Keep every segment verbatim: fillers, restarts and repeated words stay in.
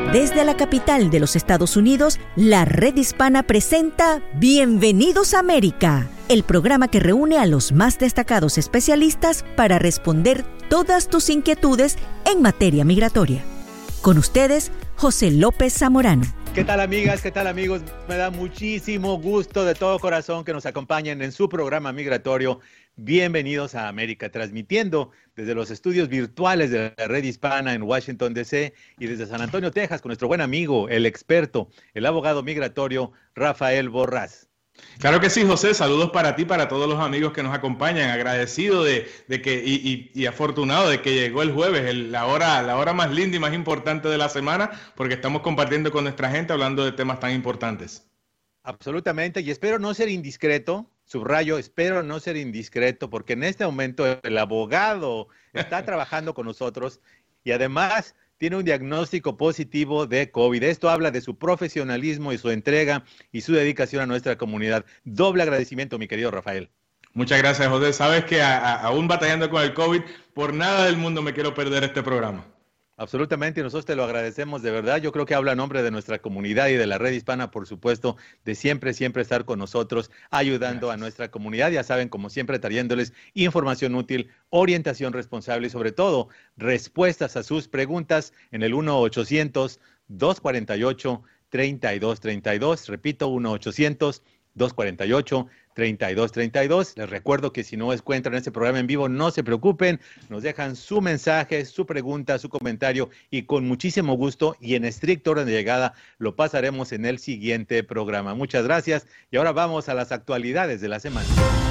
Desde la capital de los Estados Unidos, la Red Hispana presenta Bienvenidos a América, el programa que reúne a los más destacados especialistas para responder todas tus inquietudes en materia migratoria. Con ustedes, José López Zamorano. ¿Qué tal, amigas? ¿Qué tal, amigos? Me da muchísimo gusto de todo corazón que nos acompañen en su programa migratorio Bienvenidos a América, transmitiendo desde los estudios virtuales de la Red Hispana en Washington, D C y desde San Antonio, Texas, con nuestro buen amigo, el experto, el abogado migratorio, Rafael Borrás. Claro que sí, José. Saludos para ti, para todos los amigos que nos acompañan. Agradecido de, de que y, y, y afortunado de que llegó el jueves, el, la hora, la hora más linda y más importante de la semana, porque estamos compartiendo con nuestra gente hablando de temas tan importantes. Absolutamente, y espero no ser indiscreto, subrayo, espero no ser indiscreto, porque en este momento el abogado está trabajando con nosotros y además tiene un diagnóstico positivo de COVID. Esto habla de su profesionalismo y su entrega y su dedicación a nuestra comunidad. Doble agradecimiento, mi querido Rafael. Muchas gracias, José. Sabes que a, a, aún batallando con el COVID, por nada del mundo me quiero perder este programa. Absolutamente, nosotros te lo agradecemos de verdad. Yo creo que habla a nombre de nuestra comunidad y de la Red Hispana, por supuesto, de siempre, siempre estar con nosotros, ayudando Gracias. a nuestra comunidad. Ya saben, como siempre, trayéndoles información útil, orientación responsable y, sobre todo, respuestas a sus preguntas en el uno ochocientos, dos cuatro ocho, tres dos tres dos. Repito, uno ochocientos, dos cuatro ocho, tres dos tres dos. Les recuerdo que si no encuentran este programa en vivo, no se preocupen, nos dejan su mensaje, su pregunta, su comentario y con muchísimo gusto y en estricto orden de llegada lo pasaremos en el siguiente programa. Muchas gracias y ahora vamos a las actualidades de la semana.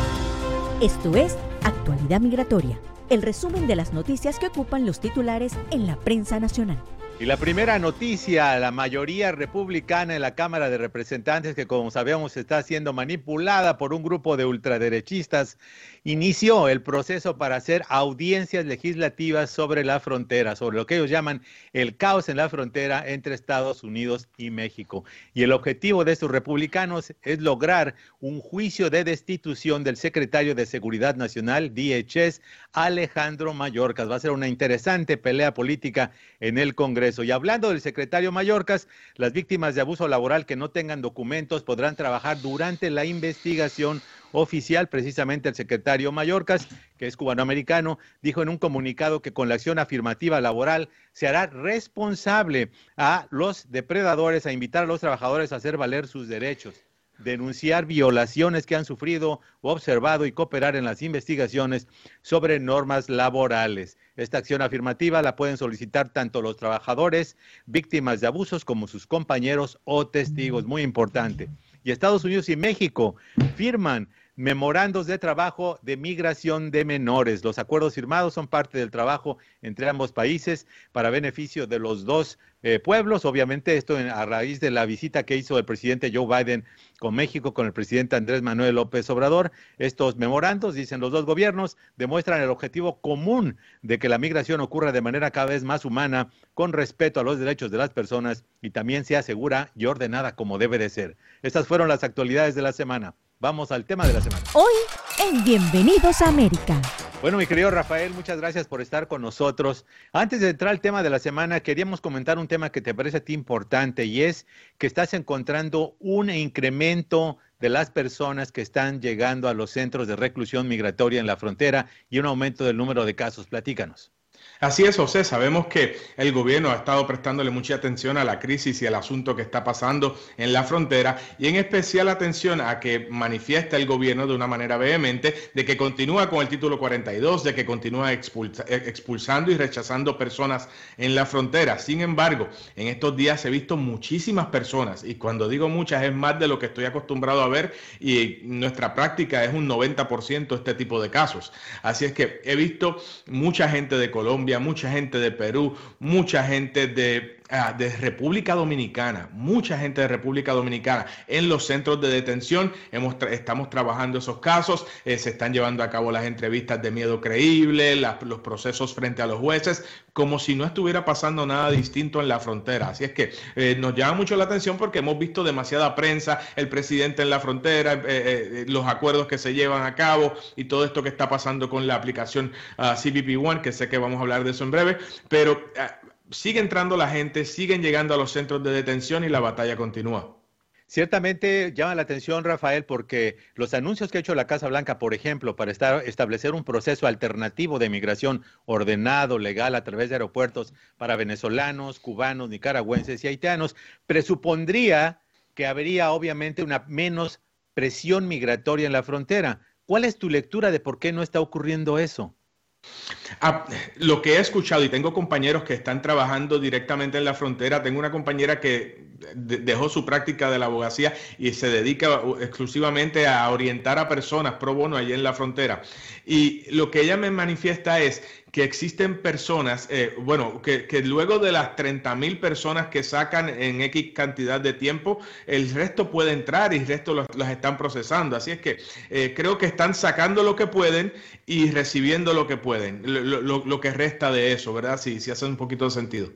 Esto es Actualidad Migratoria, el resumen de las noticias que ocupan los titulares en la prensa nacional. Y la primera noticia, la mayoría republicana en la Cámara de Representantes, que como sabemos está siendo manipulada por un grupo de ultraderechistas, inició el proceso para hacer audiencias legislativas sobre la frontera, sobre lo que ellos llaman el caos en la frontera entre Estados Unidos y México. Y el objetivo de estos republicanos es lograr un juicio de destitución del secretario de Seguridad Nacional, D H S, Alejandro Mayorkas. Va a ser una interesante pelea política en el Congreso. Y hablando del secretario Mayorkas, las víctimas de abuso laboral que no tengan documentos podrán trabajar durante la investigación oficial. Precisamente el secretario Mayorkas, que es cubanoamericano, dijo en un comunicado que con la acción afirmativa laboral se hará responsable a los depredadores, a invitar a los trabajadores a hacer valer sus derechos, denunciar violaciones que han sufrido o observado y cooperar en las investigaciones sobre normas laborales. Esta acción afirmativa la pueden solicitar tanto los trabajadores, víctimas de abusos, como sus compañeros o testigos. Muy importante. Y Estados Unidos y México firman memorandos de trabajo de migración de menores. Los acuerdos firmados son parte del trabajo entre ambos países para beneficio de los dos eh, pueblos. Obviamente esto en, a raíz de la visita que hizo el presidente Joe Biden con México, con el presidente Andrés Manuel López Obrador. Estos memorandos, dicen los dos gobiernos, demuestran el objetivo común de que la migración ocurra de manera cada vez más humana, con respeto a los derechos de las personas y también sea segura y ordenada como debe de ser. Estas fueron las actualidades de la semana. Vamos al tema de la semana. Hoy en Bienvenidos a América. Bueno, mi querido Rafael, muchas gracias por estar con nosotros. Antes de entrar al tema de la semana, queríamos comentar un tema que te parece a ti importante y es que estás encontrando un incremento de las personas que están llegando a los centros de reclusión migratoria en la frontera y un aumento del número de casos. Platícanos. Así es, José. Sabemos que el gobierno ha estado prestándole mucha atención a la crisis y al asunto que está pasando en la frontera y en especial atención a que manifiesta el gobierno de una manera vehemente de que continúa con el título cuarenta y dos, de que continúa expulsa, expulsando y rechazando personas en la frontera. Sin embargo, en estos días he visto muchísimas personas y cuando digo muchas es más de lo que estoy acostumbrado a ver y nuestra práctica es un noventa por ciento este tipo de casos. Así es que he visto mucha gente de Colombia, mucha gente de Perú, mucha gente de, uh, de República Dominicana, mucha gente de República Dominicana en los centros de detención. Hemos tra- estamos trabajando esos casos, eh, se están llevando a cabo las entrevistas de miedo creíble, la, los procesos frente a los jueces, como si no estuviera pasando nada distinto en la frontera. Así es que eh, nos llama mucho la atención porque hemos visto demasiada prensa, el presidente en la frontera, eh, eh, los acuerdos que se llevan a cabo y todo esto que está pasando con la aplicación uh, C B P One, que sé que vamos a hablar de eso en breve, pero uh, sigue entrando la gente, siguen llegando a los centros de detención y la batalla continúa. Ciertamente llama la atención, Rafael, porque los anuncios que ha hecho la Casa Blanca, por ejemplo, para estar, establecer un proceso alternativo de migración ordenado, legal, a través de aeropuertos para venezolanos, cubanos, nicaragüenses y haitianos, presupondría que habría obviamente una menos presión migratoria en la frontera. ¿Cuál es tu lectura de por qué no está ocurriendo eso? Ah, lo que he escuchado, y tengo compañeros que están trabajando directamente en la frontera, tengo una compañera que de- dejó su práctica de la abogacía y se dedica exclusivamente a orientar a personas pro bono allí en la frontera. Y lo que ella me manifiesta es que existen personas, eh, bueno, que, que luego de las treinta mil personas que sacan en X cantidad de tiempo, el resto puede entrar y el resto los, los están procesando. Así es que eh, creo que están sacando lo que pueden y recibiendo lo que pueden, lo, lo, lo que resta de eso, ¿verdad? Sí, sí hace un poquito de sentido.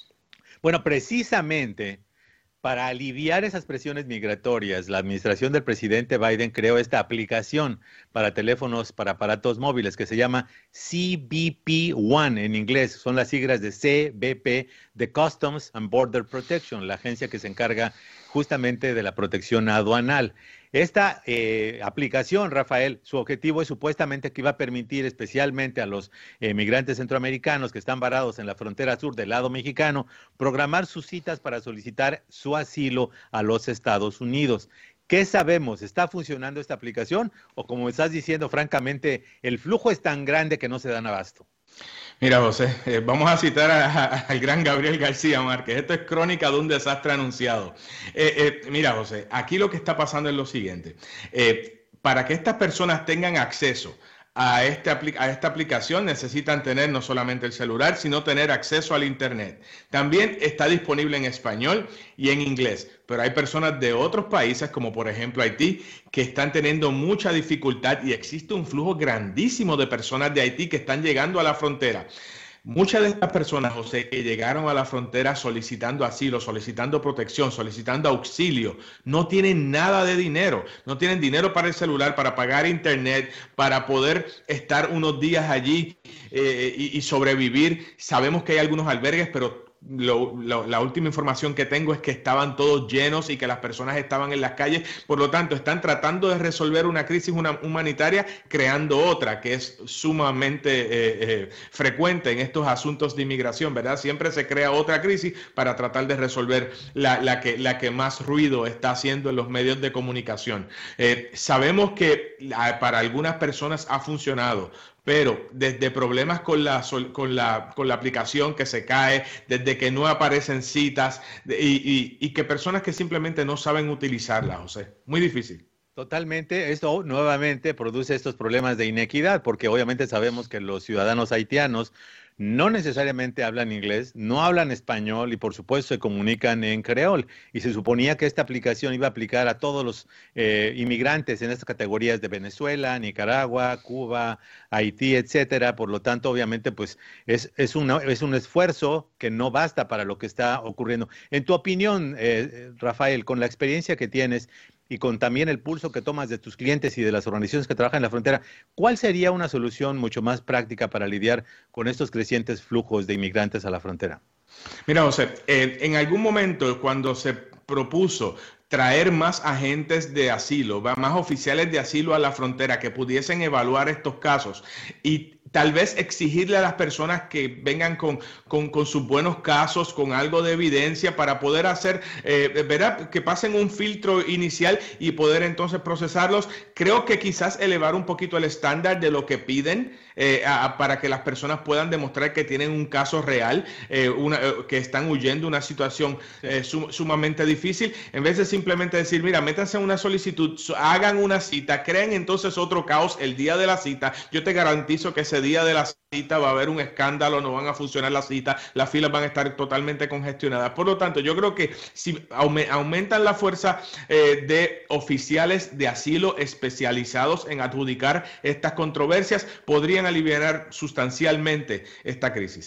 Bueno, precisamente para aliviar esas presiones migratorias, la administración del presidente Biden creó esta aplicación para teléfonos, para aparatos móviles, que se llama C B P One en inglés. Son las siglas de C B P, de Customs and Border Protection, la agencia que se encarga justamente de la protección aduanal. Esta eh, aplicación, Rafael, su objetivo es supuestamente que iba a permitir especialmente a los eh, migrantes centroamericanos que están varados en la frontera sur del lado mexicano, programar sus citas para solicitar su asilo a los Estados Unidos. ¿Qué sabemos? ¿Está funcionando esta aplicación? O como estás diciendo, francamente, el flujo es tan grande que no se dan abasto. Mira, José, eh, vamos a citar a, a, al gran Gabriel García Márquez. Esto es crónica de un desastre anunciado. Eh, eh, mira, José, aquí lo que está pasando es lo siguiente. Eh, para que estas personas tengan acceso a, este, a esta aplicación necesitan tener no solamente el celular, sino tener acceso al Internet. También está disponible en español y en inglés, pero hay personas de otros países, como por ejemplo Haití, que están teniendo mucha dificultad y existe un flujo grandísimo de personas de Haití que están llegando a la frontera. Muchas de estas personas, José, que llegaron a la frontera solicitando asilo, solicitando protección, solicitando auxilio, no tienen nada de dinero, no tienen dinero para el celular, para pagar internet, para poder estar unos días allí eh, y, y sobrevivir. Sabemos que hay algunos albergues, pero Lo, lo, la última información que tengo es que estaban todos llenos y que las personas estaban en las calles. Por lo tanto, están tratando de resolver una crisis una, humanitaria creando otra, que es sumamente eh, eh, frecuente en estos asuntos de inmigración, ¿verdad? Siempre se crea otra crisis para tratar de resolver la, la, que, la que más ruido está haciendo en los medios de comunicación. Eh, sabemos que la, para algunas personas ha funcionado, pero desde problemas con la, con la, con la aplicación que se cae, desde que no aparecen citas y, y, y que personas que simplemente no saben utilizarla, José. Muy difícil. Totalmente, esto nuevamente produce estos problemas de inequidad, porque obviamente sabemos que los ciudadanos haitianos no necesariamente hablan inglés, no hablan español y por supuesto se comunican en creol. Y se suponía que esta aplicación iba a aplicar a todos los eh, inmigrantes en estas categorías de Venezuela, Nicaragua, Cuba, Haití, etcétera. Por lo tanto, obviamente, pues es, es, una, es un esfuerzo que no basta para lo que está ocurriendo. En tu opinión, eh, Rafael, con la experiencia que tienes y con también el pulso que tomas de tus clientes y de las organizaciones que trabajan en la frontera, ¿cuál sería una solución mucho más práctica para lidiar con estos crecientes flujos de inmigrantes a la frontera? Mira, José, eh, en algún momento cuando se propuso traer más agentes de asilo, más oficiales de asilo a la frontera que pudiesen evaluar estos casos y tal vez exigirle a las personas que vengan con, con, con sus buenos casos, con algo de evidencia para poder hacer, eh, ¿verdad? Que pasen un filtro inicial y poder entonces procesarlos. Creo que quizás elevar un poquito el estándar de lo que piden eh, a, para que las personas puedan demostrar que tienen un caso real, eh, una, eh, que están huyendo de una situación eh, sum, sumamente difícil, en vez de simplemente decir, mira, métanse en una solicitud, hagan una cita, creen entonces otro caos el día de la cita. Yo te garantizo que ese día de la cita va a haber un escándalo, no van a funcionar las citas, las filas van a estar totalmente congestionadas. Por lo tanto, yo creo que si aumentan la fuerza eh, de oficiales de asilo especializados en adjudicar estas controversias, podrían aliviar sustancialmente esta crisis.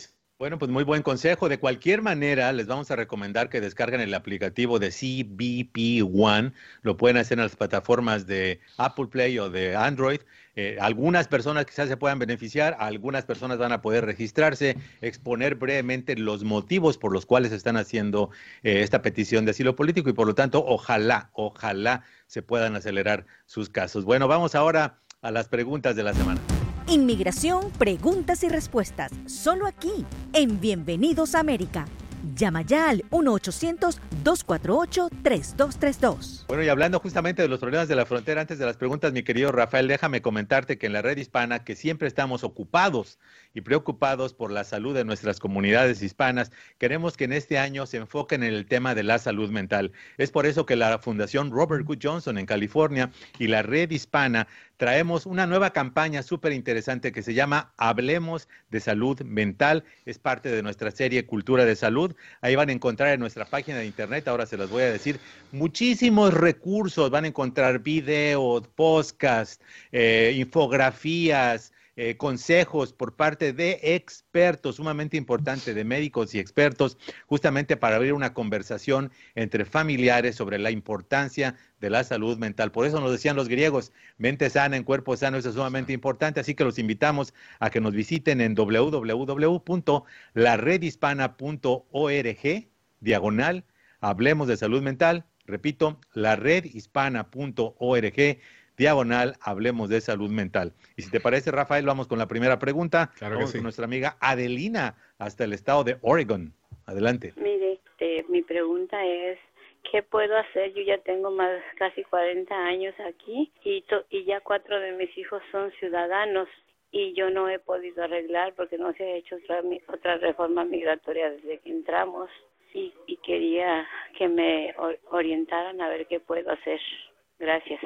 Bueno, pues muy buen consejo. De cualquier manera, les vamos a recomendar que descarguen el aplicativo de C B P One. Lo pueden hacer en las plataformas de Apple Play o de Android. Eh, algunas personas quizás se puedan beneficiar, algunas personas van a poder registrarse, exponer brevemente los motivos por los cuales están haciendo eh, esta petición de asilo político y por lo tanto, ojalá, ojalá se puedan acelerar sus casos. Bueno, vamos ahora a las preguntas de la semana. Inmigración, preguntas y respuestas, solo aquí, en Bienvenidos a América. Llama ya al uno ochocientos, dos cuatro ocho, tres dos tres dos. Bueno, y hablando justamente de los problemas de la frontera, antes de las preguntas, mi querido Rafael, déjame comentarte que en la red hispana, que siempre estamos ocupados y preocupados por la salud de nuestras comunidades hispanas, queremos que en este año se enfoquen en el tema de la salud mental. Es por eso que la Fundación Robert Wood Johnson en California y la red hispana traemos una nueva campaña súper interesante que se llama Hablemos de Salud Mental. Es parte de nuestra serie Cultura de Salud. Ahí van a encontrar en nuestra página de internet, ahora se las voy a decir, muchísimos recursos. Van a encontrar videos, podcasts, eh, infografías, Eh, consejos por parte de expertos, sumamente importante, de médicos y expertos, justamente para abrir una conversación entre familiares sobre la importancia de la salud mental. Por eso nos decían los griegos, mente sana en cuerpo sano, eso es sumamente importante, así que los invitamos a que nos visiten en w w w punto la red hispana punto org, diagonal, hablemos de salud mental, repito, la red hispana punto org, diagonal, hablemos de salud mental. Y si te parece, Rafael, vamos con la primera pregunta. Claro vamos que sí. Con nuestra amiga Adelina, hasta el estado de Oregon. Adelante. Mire, este, mi pregunta es, ¿qué puedo hacer? Yo ya tengo más casi cuarenta años aquí y, to, y ya cuatro de mis hijos son ciudadanos y yo no he podido arreglar porque no se ha hecho otra, otra reforma migratoria desde que entramos y, y quería que me orientaran a ver qué puedo hacer. Gracias.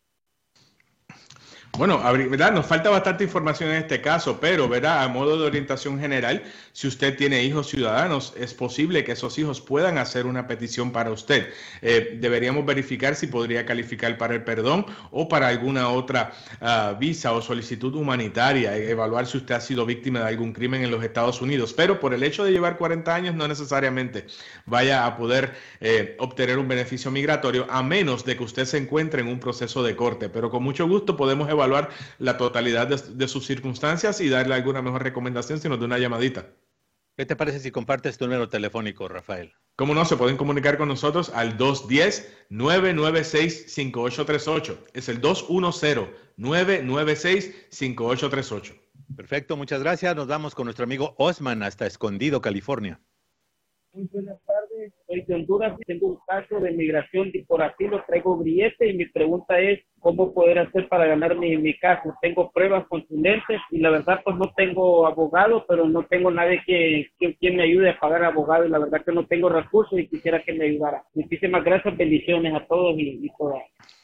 Bueno, ¿verdad? Nos falta bastante información en este caso, pero, ¿verdad? A modo de orientación general, si usted tiene hijos ciudadanos, es posible que esos hijos puedan hacer una petición para usted. Eh, deberíamos verificar si podría calificar para el perdón o para alguna otra uh, visa o solicitud humanitaria, evaluar si usted ha sido víctima de algún crimen en los Estados Unidos. Pero por el hecho de llevar cuarenta años, no necesariamente vaya a poder eh, obtener un beneficio migratorio, a menos de que usted se encuentre en un proceso de corte. Pero con mucho gusto podemos evaluar la totalidad de, de sus circunstancias y darle alguna mejor recomendación si nos da una llamadita. ¿Qué te parece si compartes tu número telefónico, Rafael? Cómo no, se pueden comunicar con nosotros al dos uno cero, nueve nueve seis, cinco ocho tres ocho. Es el dos uno cero, nueve nueve seis, cinco ocho tres ocho. Perfecto, muchas gracias. Nos vamos con nuestro amigo Osman hasta Escondido, California. Muy buenas tardes, soy de Honduras, tengo un caso de migración y por asilo traigo grillete y mi pregunta es cómo poder hacer para ganar mi, mi caso. Tengo pruebas contundentes y la verdad pues no tengo abogado, pero no tengo nadie que, que, que me ayude a pagar abogado y la verdad que no tengo recursos y quisiera que me ayudara. Muchísimas gracias, bendiciones a todos y, y todas.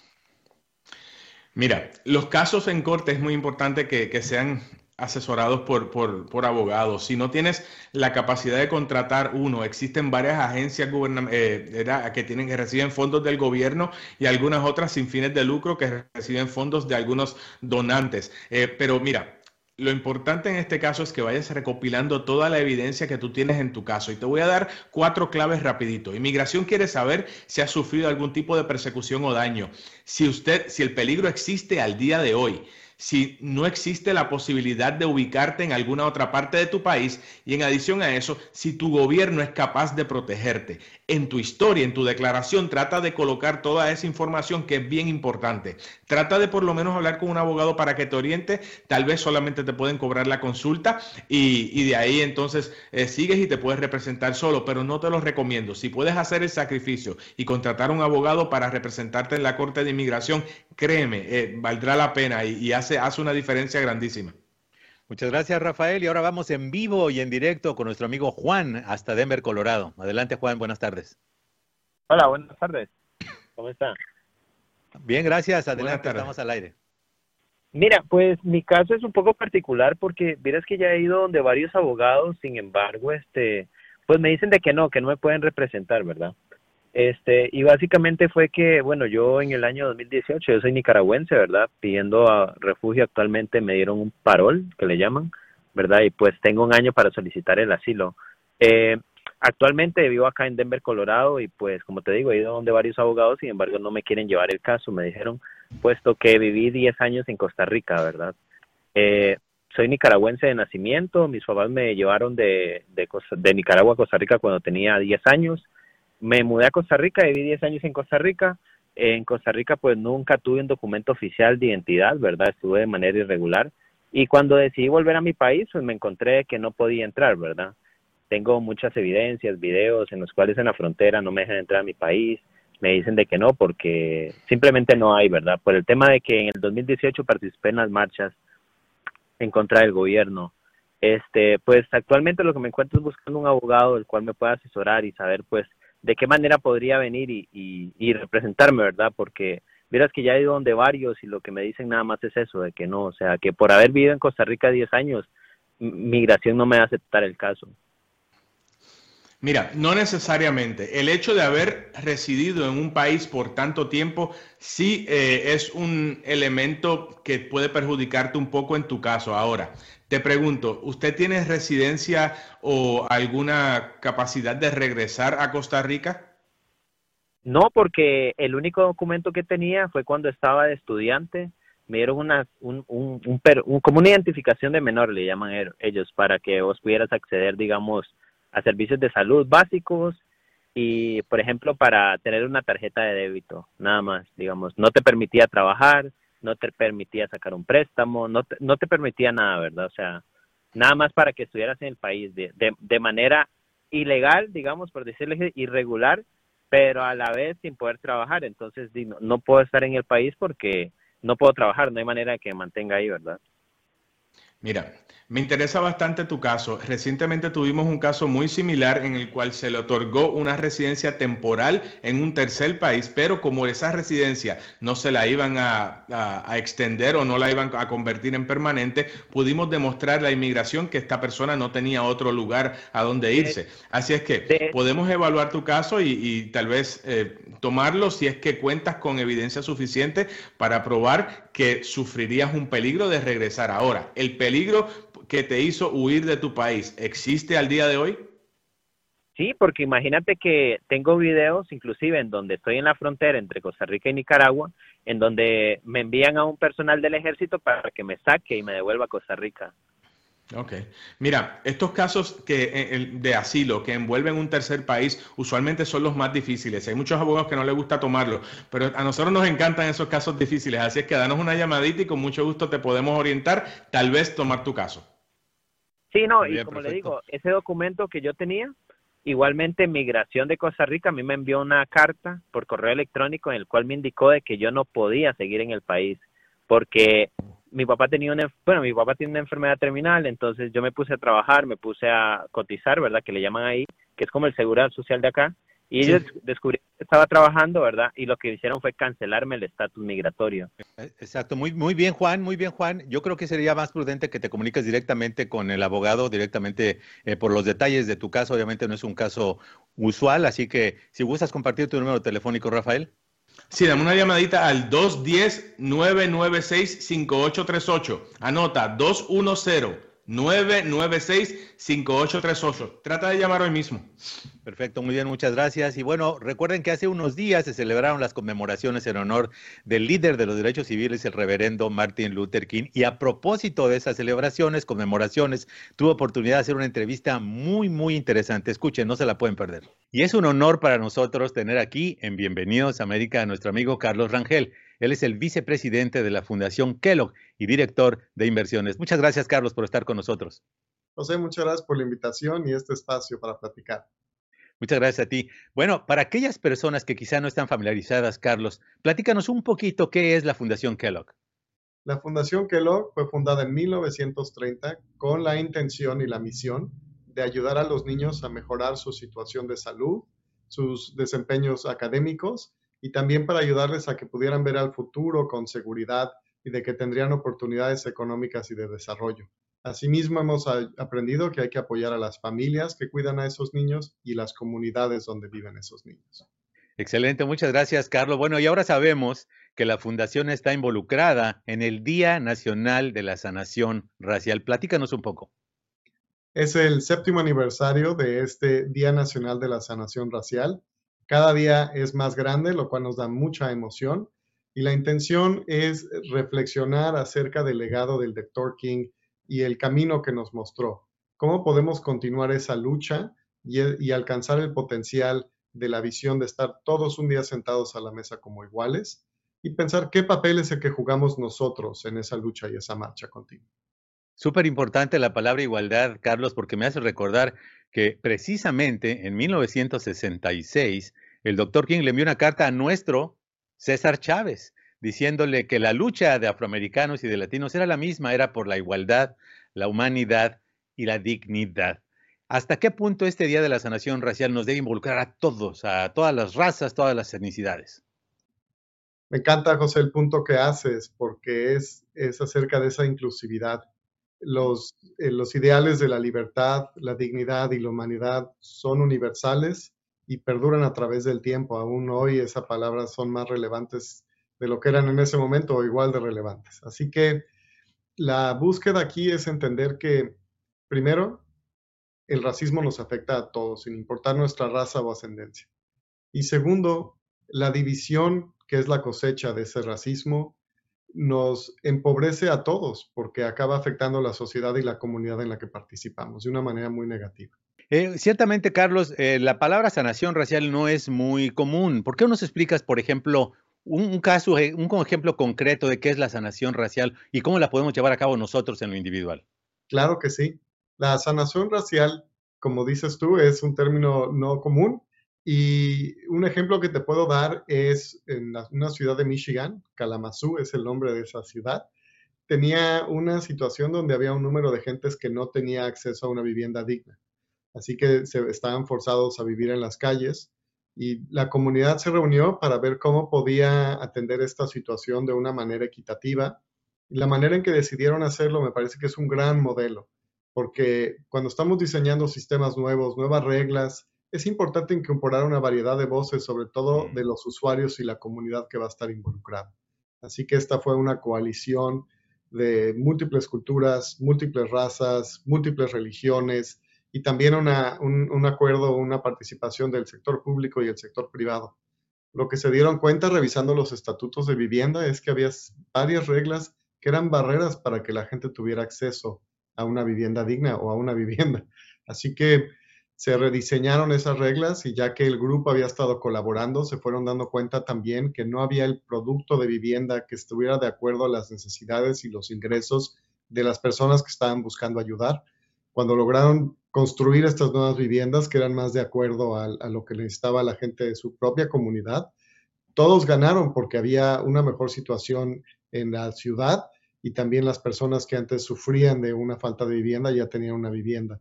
Mira, los casos en corte es muy importante que, que sean asesorados por, por, por abogados. Si no tienes la capacidad de contratar uno, existen varias agencias gubernamentales eh, que tienen que reciben fondos del gobierno y algunas otras sin fines de lucro que reciben fondos de algunos donantes. Eh, pero mira, lo importante en este caso es que vayas recopilando toda la evidencia que tú tienes en tu caso. Y te voy a dar cuatro claves rapidito. Inmigración quiere saber si has sufrido algún tipo de persecución o daño. Si usted, si el peligro existe al día de hoy. Si no existe la posibilidad de ubicarte en alguna otra parte de tu país y en adición a eso, si tu gobierno es capaz de protegerte. En tu historia, en tu declaración, trata de colocar toda esa información que es bien importante. Trata de por lo menos hablar con un abogado para que te oriente. Tal vez solamente te pueden cobrar la consulta y, y de ahí entonces eh, sigues y te puedes representar solo, pero no te lo recomiendo. Si puedes hacer el sacrificio y contratar a un abogado para representarte en la Corte de Inmigración, créeme, eh, valdrá la pena y, y hace, hace una diferencia grandísima. Muchas gracias, Rafael. Y ahora vamos en vivo y en directo con nuestro amigo Juan hasta Denver, Colorado. Adelante, Juan. Buenas tardes. Hola, buenas tardes. ¿Cómo está? Bien, gracias. Adelante, estamos al aire. Mira, pues mi caso es un poco particular porque vieras que ya he ido donde varios abogados, sin embargo, este, pues me dicen de que no, que no me pueden representar, ¿verdad? Este, y básicamente fue que, bueno, yo en el año dos mil dieciocho, yo soy nicaragüense, ¿verdad? Pidiendo a refugio actualmente me dieron un parol, que le llaman, ¿verdad? Y pues tengo un año para solicitar el asilo. Eh, actualmente vivo acá en Denver, Colorado, y pues como te digo, he ido donde varios abogados, sin embargo no me quieren llevar el caso, me dijeron, puesto que viví diez años en Costa Rica, ¿verdad? Eh, soy nicaragüense de nacimiento, mis papás me llevaron de, de, de Nicaragua a Costa Rica cuando tenía diez años, me mudé a Costa Rica, viví diez años en Costa Rica. En Costa Rica pues nunca tuve un documento oficial de identidad, ¿verdad? Estuve de manera irregular. Y cuando decidí volver a mi país, pues me encontré que no podía entrar, ¿verdad? Tengo muchas evidencias, videos en los cuales en la frontera no me dejan entrar a mi país. Me dicen de que no, porque simplemente no hay, ¿verdad? Por el tema de que en el dos mil dieciocho participé en las marchas en contra del gobierno. Este, pues actualmente lo que me encuentro es buscando un abogado el cual me pueda asesorar y saber, pues, de qué manera podría venir y, y, y representarme, ¿verdad? Porque vieras que ya he ido donde varios y lo que me dicen nada más es eso, de que no, o sea, que por haber vivido en Costa Rica diez años, migración no me va a aceptar el caso. Mira, no necesariamente. El hecho de haber residido en un país por tanto tiempo sí eh, es un elemento que puede perjudicarte un poco en tu caso. Ahora, te pregunto, ¿usted tiene residencia o alguna capacidad de regresar a Costa Rica? No, porque el único documento que tenía fue cuando estaba de estudiante. Me dieron una, un, un, un, un, como una identificación de menor, le llaman ellos, para que vos pudieras acceder, digamos, a servicios de salud básicos y, por ejemplo, para tener una tarjeta de débito, nada más, digamos. No te permitía trabajar, no te permitía sacar un préstamo, no te, no te permitía nada, ¿verdad? O sea, nada más para que estuvieras en el país de, de, de manera ilegal, digamos, por decirle irregular, pero a la vez sin poder trabajar. Entonces, no, no puedo estar en el país porque no puedo trabajar, no hay manera de que me mantenga ahí, ¿verdad? Mira, me interesa bastante tu caso. Recientemente tuvimos un caso muy similar en el cual se le otorgó una residencia temporal en un tercer país, pero como esa residencia no se la iban a, a, a extender o no la iban a convertir en permanente, pudimos demostrar la inmigración que esta persona no tenía otro lugar a donde irse. Así es que podemos evaluar tu caso y, y tal vez eh, tomarlo si es que cuentas con evidencia suficiente para probar que sufrirías un peligro de regresar. Ahora, el peligro que te hizo huir de tu país, ¿existe al día de hoy? Sí, porque imagínate que tengo videos inclusive en donde estoy en la frontera entre Costa Rica y Nicaragua, en donde me envían a un personal del ejército para que me saque y me devuelva a Costa Rica. Ok. Mira, estos casos que, de asilo que envuelven un tercer país usualmente son los más difíciles. Hay muchos abogados que no les gusta tomarlo, pero a nosotros nos encantan esos casos difíciles. Así es que danos una llamadita y con mucho gusto te podemos orientar, tal vez tomar tu caso. Sí, no, bien, y como perfecto. Le digo, ese documento que yo tenía, igualmente Migración de Costa Rica a mí me envió una carta por correo electrónico en el cual me indicó de que yo no podía seguir en el país porque mi papá tenía una, bueno, mi papá tiene una enfermedad terminal, entonces yo me puse a trabajar, me puse a cotizar, ¿verdad? Que le llaman ahí, que es como el seguro social de acá, y sí. Ellos descubrieron que estaba trabajando, ¿verdad? Y lo que hicieron fue cancelarme el estatus migratorio. Exacto, muy, muy bien, Juan, muy bien, Juan. Yo creo que sería más prudente que te comuniques directamente con el abogado, directamente eh, por los detalles de tu caso. Obviamente no es un caso usual, así que si gustas compartir tu número telefónico, Rafael. Sí, dame una llamadita al dos uno cero, nueve nueve seis, cinco ocho tres ocho. Anota, dos uno cero, nueve nueve seis, cinco ocho tres ocho. Trata de llamar hoy mismo. Perfecto, muy bien, muchas gracias. Y bueno, recuerden que hace unos días se celebraron las conmemoraciones en honor del líder de los derechos civiles, el reverendo Martin Luther King. Y a propósito de esas celebraciones, conmemoraciones, tuve oportunidad de hacer una entrevista muy, muy interesante. Escuchen, no se la pueden perder. Y es un honor para nosotros tener aquí en Bienvenidos a América a nuestro amigo Carlos Rangel. Él es el vicepresidente de la Fundación Kellogg y director de inversiones. Muchas gracias, Carlos, por estar con nosotros. José, muchas gracias por la invitación y este espacio para platicar. Muchas gracias a ti. Bueno, para aquellas personas que quizá no están familiarizadas, Carlos, platícanos un poquito qué es la Fundación Kellogg. La Fundación Kellogg fue fundada en mil novecientos treinta con la intención y la misión de ayudar a los niños a mejorar su situación de salud, sus desempeños académicos y también para ayudarles a que pudieran ver al futuro con seguridad y de que tendrían oportunidades económicas y de desarrollo. Asimismo, hemos aprendido que hay que apoyar a las familias que cuidan a esos niños y las comunidades donde viven esos niños. Excelente, muchas gracias, Carlos. Bueno, y ahora sabemos que la Fundación está involucrada en el Día Nacional de la Sanación Racial. Platícanos un poco. Es el séptimo aniversario de este Día Nacional de la Sanación Racial. Cada día es más grande, lo cual nos da mucha emoción. Y la intención es reflexionar acerca del legado del doctor King y el camino que nos mostró. ¿Cómo podemos continuar esa lucha y, y alcanzar el potencial de la visión de estar todos un día sentados a la mesa como iguales? Y pensar qué papel es el que jugamos nosotros en esa lucha y esa marcha continua. Súper importante la palabra igualdad, Carlos, porque me hace recordar que precisamente en mil novecientos sesenta y seis el doctor King le envió una carta a nuestro César Chávez, diciéndole que la lucha de afroamericanos y de latinos era la misma, era por la igualdad, la humanidad y la dignidad. ¿Hasta qué punto este Día de la Sanación Racial nos debe involucrar a todos, a todas las razas, todas las etnicidades? Me encanta, José, el punto que haces, porque es, es acerca de esa inclusividad. Los, eh, los ideales de la libertad, la dignidad y la humanidad son universales y perduran a través del tiempo. Aún hoy esas palabras son más relevantes de lo que eran en ese momento o igual de relevantes. Así que la búsqueda aquí es entender que, primero, el racismo nos afecta a todos, sin importar nuestra raza o ascendencia. Y segundo, la división, que es la cosecha de ese racismo, nos empobrece a todos porque acaba afectando la sociedad y la comunidad en la que participamos de una manera muy negativa. Eh, ciertamente, Carlos, eh, la palabra sanación racial no es muy común. ¿Por qué no nos explicas, por ejemplo, un, un caso, eh, un ejemplo concreto de qué es la sanación racial y cómo la podemos llevar a cabo nosotros en lo individual? Claro que sí. La sanación racial, como dices tú, es un término no común. Y un ejemplo que te puedo dar es en la, una ciudad de Michigan, Kalamazoo es el nombre de esa ciudad, tenía una situación donde había un número de gentes que no tenía acceso a una vivienda digna. Así que se estaban forzados a vivir en las calles y la comunidad se reunió para ver cómo podía atender esta situación de una manera equitativa. Y la manera en que decidieron hacerlo me parece que es un gran modelo, porque cuando estamos diseñando sistemas nuevos, nuevas reglas, es importante incorporar una variedad de voces, sobre todo de los usuarios y la comunidad que va a estar involucrada. Así que esta fue una coalición de múltiples culturas, múltiples razas, múltiples religiones y también una, un, un acuerdo, una participación del sector público y el sector privado. Lo que se dieron cuenta revisando los estatutos de vivienda es que había varias reglas que eran barreras para que la gente tuviera acceso a una vivienda digna o a una vivienda. Así que se rediseñaron esas reglas y ya que el grupo había estado colaborando, se fueron dando cuenta también que no había el producto de vivienda que estuviera de acuerdo a las necesidades y los ingresos de las personas que estaban buscando ayudar. Cuando lograron construir estas nuevas viviendas que eran más de acuerdo a, a lo que necesitaba la gente de su propia comunidad, todos ganaron porque había una mejor situación en la ciudad y también las personas que antes sufrían de una falta de vivienda ya tenían una vivienda.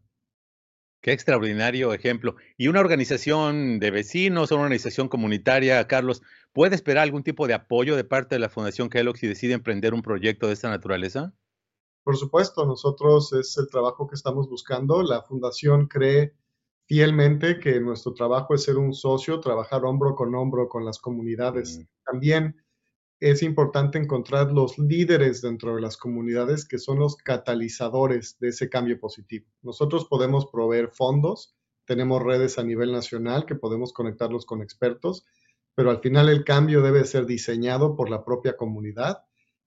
Qué extraordinario ejemplo. ¿Y una organización de vecinos o una organización comunitaria, Carlos, puede esperar algún tipo de apoyo de parte de la Fundación Kellogg si decide emprender un proyecto de esta naturaleza? Por supuesto, nosotros es el trabajo que estamos buscando. La Fundación cree fielmente que nuestro trabajo es ser un socio, trabajar hombro con hombro con las comunidades. Mm. También es importante encontrar los líderes dentro de las comunidades que son los catalizadores de ese cambio positivo. Nosotros podemos proveer fondos, tenemos redes a nivel nacional que podemos conectarlos con expertos, pero al final el cambio debe ser diseñado por la propia comunidad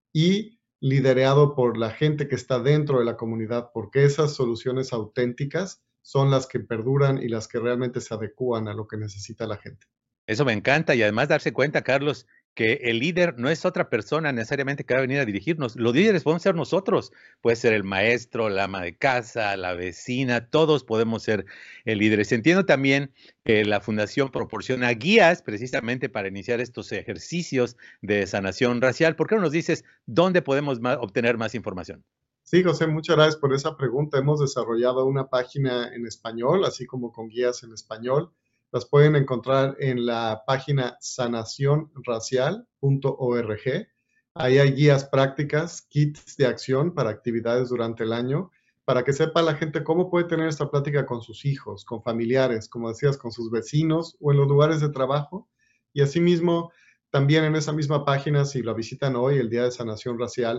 y liderado por la gente que está dentro de la comunidad, porque esas soluciones auténticas son las que perduran y las que realmente se adecúan a lo que necesita la gente. Eso me encanta y además darse cuenta, Carlos, que el líder no es otra persona necesariamente que va a venir a dirigirnos. Los líderes podemos ser nosotros. Puede ser el maestro, la ama de casa, la vecina, todos podemos ser líderes. Entiendo también que la Fundación proporciona guías precisamente para iniciar estos ejercicios de sanación racial. ¿Por qué no nos dices dónde podemos más, obtener más información? Sí, José, muchas gracias por esa pregunta. Hemos desarrollado una página en español, así como con guías en español. Las pueden encontrar en la página sanación racial punto org. Ahí hay guías prácticas, kits de acción para actividades durante el año, para que sepa la gente cómo puede tener esta plática con sus hijos, con familiares, como decías, con sus vecinos o en los lugares de trabajo. Y asimismo, también en esa misma página, si la visitan hoy, el Día de Sanación Racial,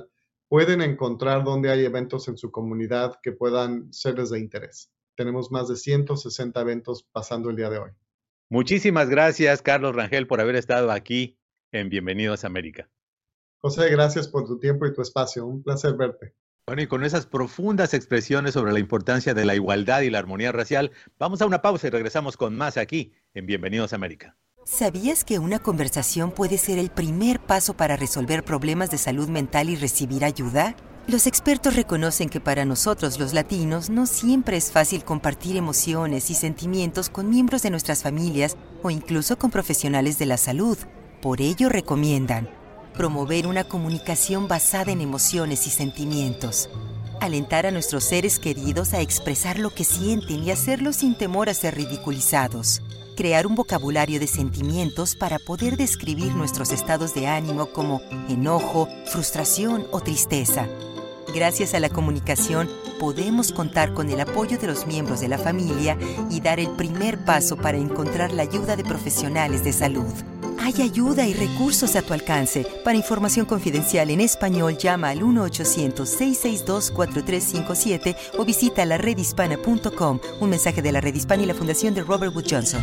pueden encontrar dónde hay eventos en su comunidad que puedan serles de interés. Tenemos más de ciento sesenta eventos pasando el día de hoy. Muchísimas gracias, Carlos Rangel, por haber estado aquí en Bienvenidos a América. José, gracias por tu tiempo y tu espacio. Un placer verte. Bueno, y con esas profundas expresiones sobre la importancia de la igualdad y la armonía racial, vamos a una pausa y regresamos con más aquí en Bienvenidos a América. ¿Sabías que una conversación puede ser el primer paso para resolver problemas de salud mental y recibir ayuda? Los expertos reconocen que para nosotros los latinos no siempre es fácil compartir emociones y sentimientos con miembros de nuestras familias o incluso con profesionales de la salud. Por ello recomiendan promover una comunicación basada en emociones y sentimientos, alentar a nuestros seres queridos a expresar lo que sienten y hacerlo sin temor a ser ridiculizados, crear un vocabulario de sentimientos para poder describir nuestros estados de ánimo como enojo, frustración o tristeza. Gracias a la comunicación, podemos contar con el apoyo de los miembros de la familia y dar el primer paso para encontrar la ayuda de profesionales de salud. Hay ayuda y recursos a tu alcance. Para información confidencial en español, llama al uno ochocientos, seiscientos sesenta y dos, cuatro tres cinco siete o visita la red hispana punto com. Un mensaje de la Red Hispana y la Fundación de Robert Wood Johnson.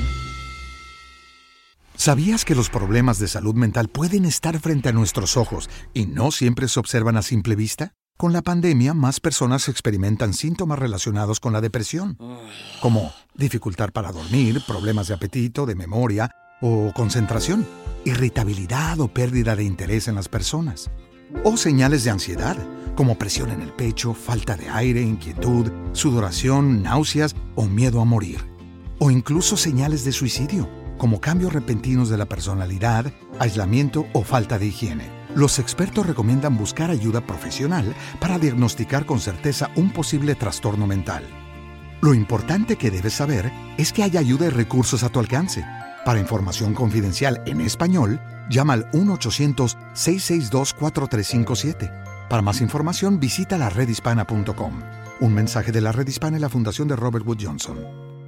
¿Sabías que los problemas de salud mental pueden estar frente a nuestros ojos y no siempre se observan a simple vista? Con la pandemia, más personas experimentan síntomas relacionados con la depresión, como dificultad para dormir, problemas de apetito, de memoria o concentración, irritabilidad o pérdida de interés en las personas, o señales de ansiedad, como presión en el pecho, falta de aire, inquietud, sudoración, náuseas o miedo a morir, o incluso señales de suicidio, como cambios repentinos de la personalidad, aislamiento o falta de higiene. Los expertos recomiendan buscar ayuda profesional para diagnosticar con certeza un posible trastorno mental. Lo importante que debes saber es que hay ayuda y recursos a tu alcance. Para información confidencial en español, llama al uno ochocientos, seiscientos sesenta y dos, cuatro tres cinco siete. Para más información, visita la red hispana punto com. Un mensaje de la Red Hispana y la Fundación de Robert Wood Johnson.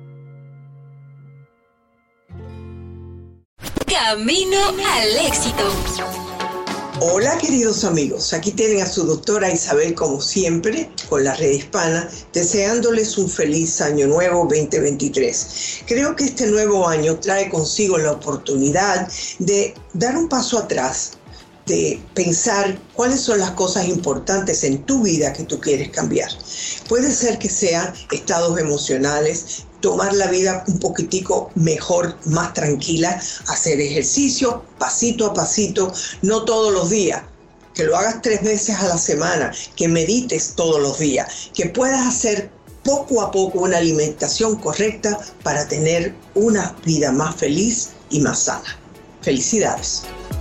Camino al éxito. Hola queridos amigos, aquí tienen a su doctora Isabel como siempre con la Red Hispana, deseándoles un feliz año nuevo veinte veintitrés. Creo que este nuevo año trae consigo la oportunidad de dar un paso atrás, de pensar cuáles son las cosas importantes en tu vida que tú quieres cambiar. Puede ser que sean estados emocionales, tomar la vida un poquitico mejor, más tranquila, hacer ejercicio pasito a pasito, no todos los días, que lo hagas tres veces a la semana, que medites todos los días, que puedas hacer poco a poco una alimentación correcta para tener una vida más feliz y más sana. Felicidades.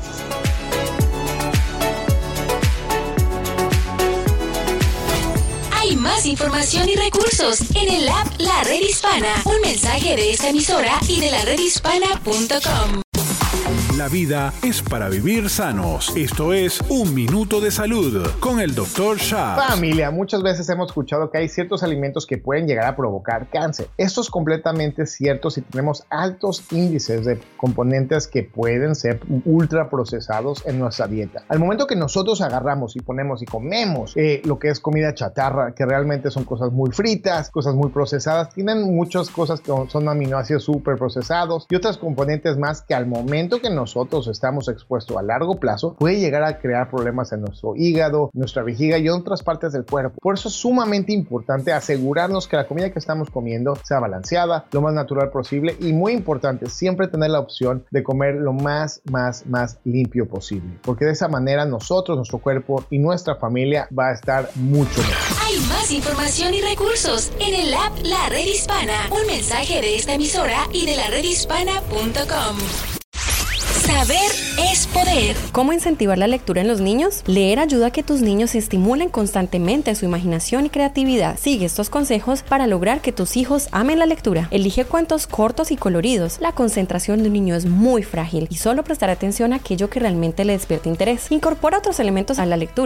Hay más información y recursos en el app La Red Hispana. Un mensaje de esta emisora y de la red hispana punto com. La vida es para vivir sanos. Esto es Un Minuto de Salud con el doctor Shah. Familia, muchas veces hemos escuchado que hay ciertos alimentos que pueden llegar a provocar cáncer. Esto es completamente cierto si tenemos altos índices de componentes que pueden ser ultraprocesados en nuestra dieta. Al momento que nosotros agarramos y ponemos y comemos eh, lo que es comida chatarra, que realmente son cosas muy fritas, cosas muy procesadas, tienen muchas cosas que son aminoácidos súper procesados y otros componentes más que al momento que nosotros nosotros estamos expuestos a largo plazo, puede llegar a crear problemas en nuestro hígado, nuestra vejiga y en otras partes del cuerpo. Por eso es sumamente importante asegurarnos que la comida que estamos comiendo sea balanceada, lo más natural posible y muy importante, siempre tener la opción de comer lo más, más, más limpio posible. Porque de esa manera nosotros, nuestro cuerpo y nuestra familia va a estar mucho mejor. Hay más información y recursos en el app La Red Hispana. Un mensaje de esta emisora y de la red hispana punto com. Saber es poder. ¿Cómo incentivar la lectura en los niños? Leer ayuda a que tus niños estimulen constantemente su imaginación y creatividad. Sigue estos consejos para lograr que tus hijos amen la lectura. Elige cuentos cortos y coloridos. La concentración de un niño es muy frágil y solo prestar atención a aquello que realmente le despierte interés. Incorpora otros elementos a la lectura,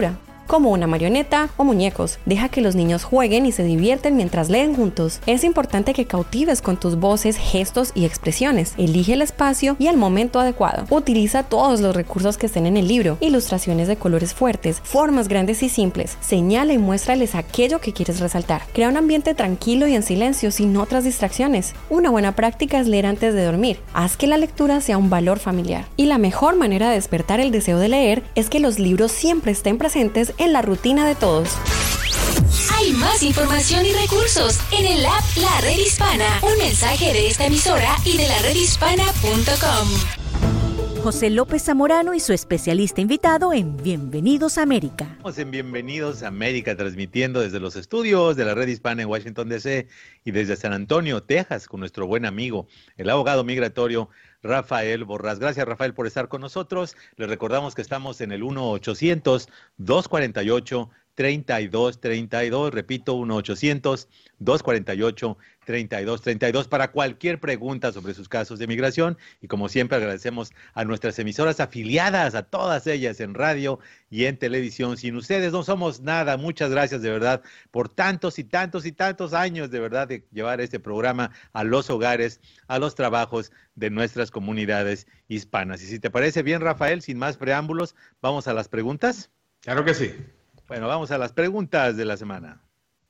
como una marioneta o muñecos. Deja que los niños jueguen y se divierten mientras leen juntos. Es importante que cautives con tus voces, gestos y expresiones. Elige el espacio y el momento adecuado. Utiliza todos los recursos que estén en el libro: ilustraciones de colores fuertes, formas grandes y simples. Señala y muéstrales aquello que quieres resaltar. Crea un ambiente tranquilo y en silencio, sin otras distracciones. Una buena práctica es leer antes de dormir. Haz que la lectura sea un valor familiar. Y la mejor manera de despertar el deseo de leer es que los libros siempre estén presentes en la rutina de todos. Hay más información y recursos en el app La Red Hispana. Un mensaje de esta emisora y de la red hispana punto com. José López Zamorano y su especialista invitado en Bienvenidos a América. Estamos en Bienvenidos a América, transmitiendo desde los estudios de la Red Hispana en Washington, D C y desde San Antonio, Texas, con nuestro buen amigo, el abogado migratorio Rafael Borrás. Gracias, Rafael, por estar con nosotros. Les recordamos que estamos en el uno ochocientos, dos cuarenta y ocho, treinta y dos treinta y dos. Repito, uno ochocientos, dos cuarenta y ocho, treinta y dos treinta y dos para cualquier pregunta sobre sus casos de migración. Y como siempre, agradecemos a nuestras emisoras afiliadas, a todas ellas en radio y en televisión. Sin ustedes no somos nada. Muchas gracias de verdad por tantos y tantos y tantos años de verdad de llevar este programa a los hogares, a los trabajos de nuestras comunidades hispanas. Y si te parece bien, Rafael, sin más preámbulos, ¿vamos a las preguntas? Claro que sí. Bueno, vamos a las preguntas de la semana.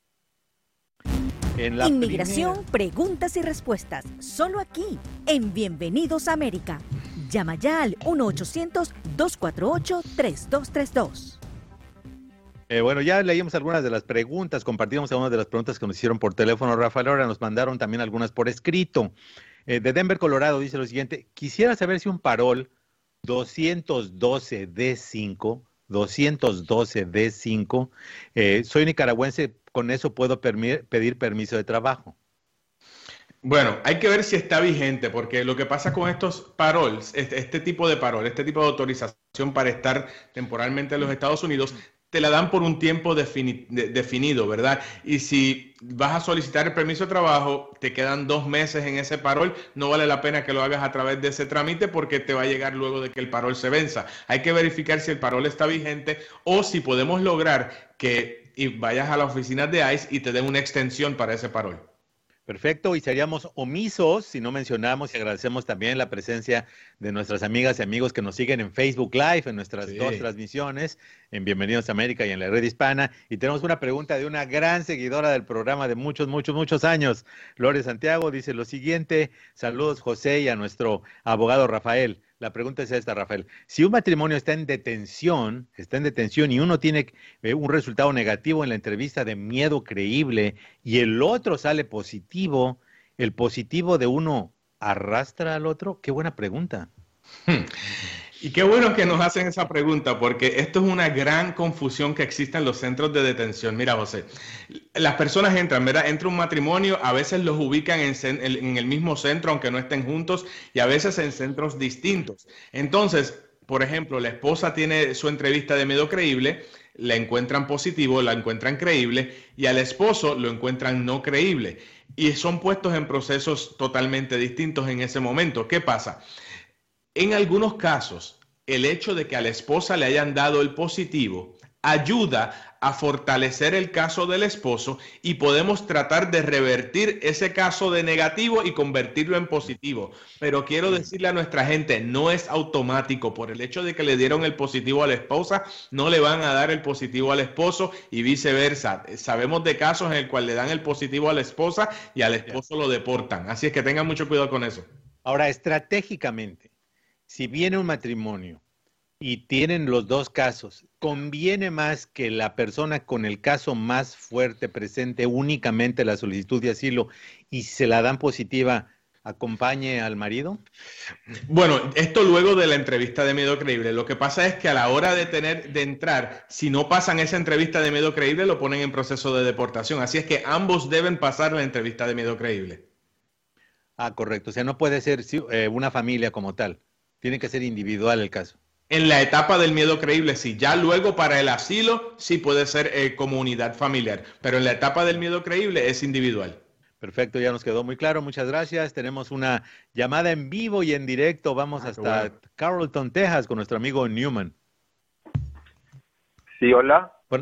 En la Inmigración, primera... preguntas y respuestas, solo aquí, en Bienvenidos a América. Llama ya al uno ochocientos, dos cuatro ocho, tres dos tres dos. Eh, bueno, ya leímos algunas de las preguntas, compartimos algunas de las preguntas que nos hicieron por teléfono, Rafael. Ahora nos mandaron también algunas por escrito. Eh, de Denver, Colorado, dice lo siguiente: quisiera saber si un parol doscientos doce D cinco, doscientos doce D cinco, eh, soy nicaragüense, ¿con eso puedo permi- pedir permiso de trabajo? Bueno, hay que ver si está vigente, porque lo que pasa con estos paroles, este, este tipo de parol, este tipo de autorización para estar temporalmente en los Estados Unidos, te la dan por un tiempo defini- de, definido, ¿verdad? Y si vas a solicitar el permiso de trabajo, te quedan dos meses en ese parol, no vale la pena que lo hagas a través de ese trámite porque te va a llegar luego de que el parol se venza. Hay que verificar si el parol está vigente o si podemos lograr que y vayas a la oficina de I C E y te den una extensión para ese parol. Perfecto, y seríamos omisos si no mencionamos y agradecemos también la presencia de nuestras amigas y amigos que nos siguen en Facebook Live, en nuestras sí. dos transmisiones, en Bienvenidos a América y en la Red Hispana. Y tenemos una pregunta de una gran seguidora del programa de muchos, muchos, muchos años. Lore Santiago dice lo siguiente: saludos, José, y a nuestro abogado Rafael. La pregunta es esta, Rafael. Si un matrimonio está en detención, está en detención y uno tiene eh, un resultado negativo en la entrevista de miedo creíble y el otro sale positivo, ¿el positivo de uno arrastra al otro? Qué buena pregunta. Hmm. Y qué bueno que nos hacen esa pregunta, porque esto es una gran confusión que existe en los centros de detención. Mira, José, las personas entran, ¿verdad? Entra un matrimonio, a veces los ubican en, en el mismo centro, aunque no estén juntos, y a veces en centros distintos. Entonces, por ejemplo, la esposa tiene su entrevista de miedo creíble, la encuentran positivo, la encuentran creíble, y al esposo lo encuentran no creíble. Y son puestos en procesos totalmente distintos en ese momento. ¿Qué pasa? En algunos casos, el hecho de que a la esposa le hayan dado el positivo ayuda a fortalecer el caso del esposo y podemos tratar de revertir ese caso de negativo y convertirlo en positivo. Pero quiero decirle a nuestra gente, no es automático. Por el hecho de que le dieron el positivo a la esposa, no le van a dar el positivo al esposo y viceversa. Sabemos de casos en el cual le dan el positivo a la esposa y al esposo lo deportan. Así es que tengan mucho cuidado con eso. Ahora, estratégicamente, si viene un matrimonio y tienen los dos casos, ¿conviene más que la persona con el caso más fuerte presente únicamente la solicitud de asilo y se la dan positiva acompañe al marido? Bueno, esto luego de la entrevista de miedo creíble. Lo que pasa es que a la hora de tener de entrar, si no pasan esa entrevista de miedo creíble, lo ponen en proceso de deportación. Así es que ambos deben pasar la entrevista de miedo creíble. Ah, correcto. O sea, no puede ser eh, una familia como tal. Tiene que ser individual el caso. En la etapa del miedo creíble, sí. Ya luego para el asilo, sí puede ser eh, como unidad familiar. Pero en la etapa del miedo creíble es individual. Perfecto, ya nos quedó muy claro. Muchas gracias. Tenemos una llamada en vivo y en directo. Vamos ah, hasta bueno. Carrollton, Texas, con nuestro amigo Newman. Sí, hola. Buenos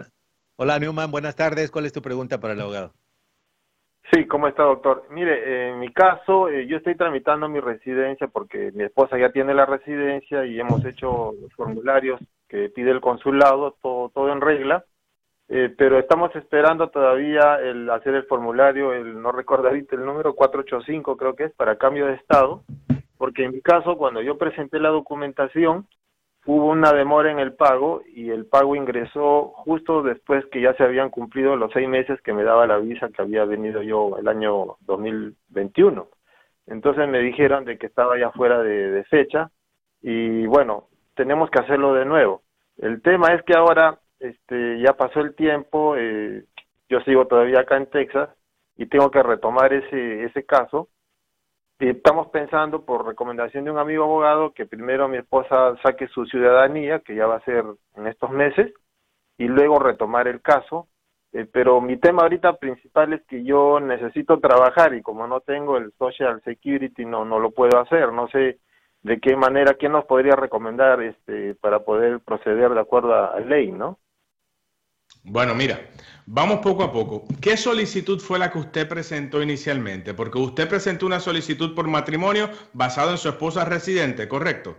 Hola Newman, buenas tardes. ¿Cuál es tu pregunta para el abogado? Sí, ¿cómo está, doctor? Mire, en mi caso, eh, yo estoy tramitando mi residencia porque mi esposa ya tiene la residencia y hemos hecho los formularios que pide el consulado, todo, todo en regla, eh, pero estamos esperando todavía el hacer el formulario, el no recuerdo ahorita el número cuatrocientos ochenta y cinco creo que es, para cambio de estado, porque en mi caso, cuando yo presenté la documentación, hubo una demora en el pago y el pago ingresó justo después que ya se habían cumplido los seis meses que me daba la visa que había venido yo el año dos mil veintiuno. Entonces me dijeron de que estaba ya fuera de, de fecha y bueno, tenemos que hacerlo de nuevo. El tema es que ahora este, ya pasó el tiempo, eh, yo sigo todavía acá en Texas y tengo que retomar ese, ese caso. Y estamos pensando, por recomendación de un amigo abogado, que primero mi esposa saque su ciudadanía, que ya va a ser en estos meses, y luego retomar el caso. Eh, pero mi tema ahorita principal es que yo necesito trabajar y como no tengo el Social Security no no lo puedo hacer. No sé de qué manera, ¿quién nos podría recomendar este para poder proceder de acuerdo a, a ley, no? Bueno, mira, vamos poco a poco. ¿Qué solicitud fue la que usted presentó inicialmente? Porque usted presentó una solicitud por matrimonio basado en su esposa residente, ¿correcto?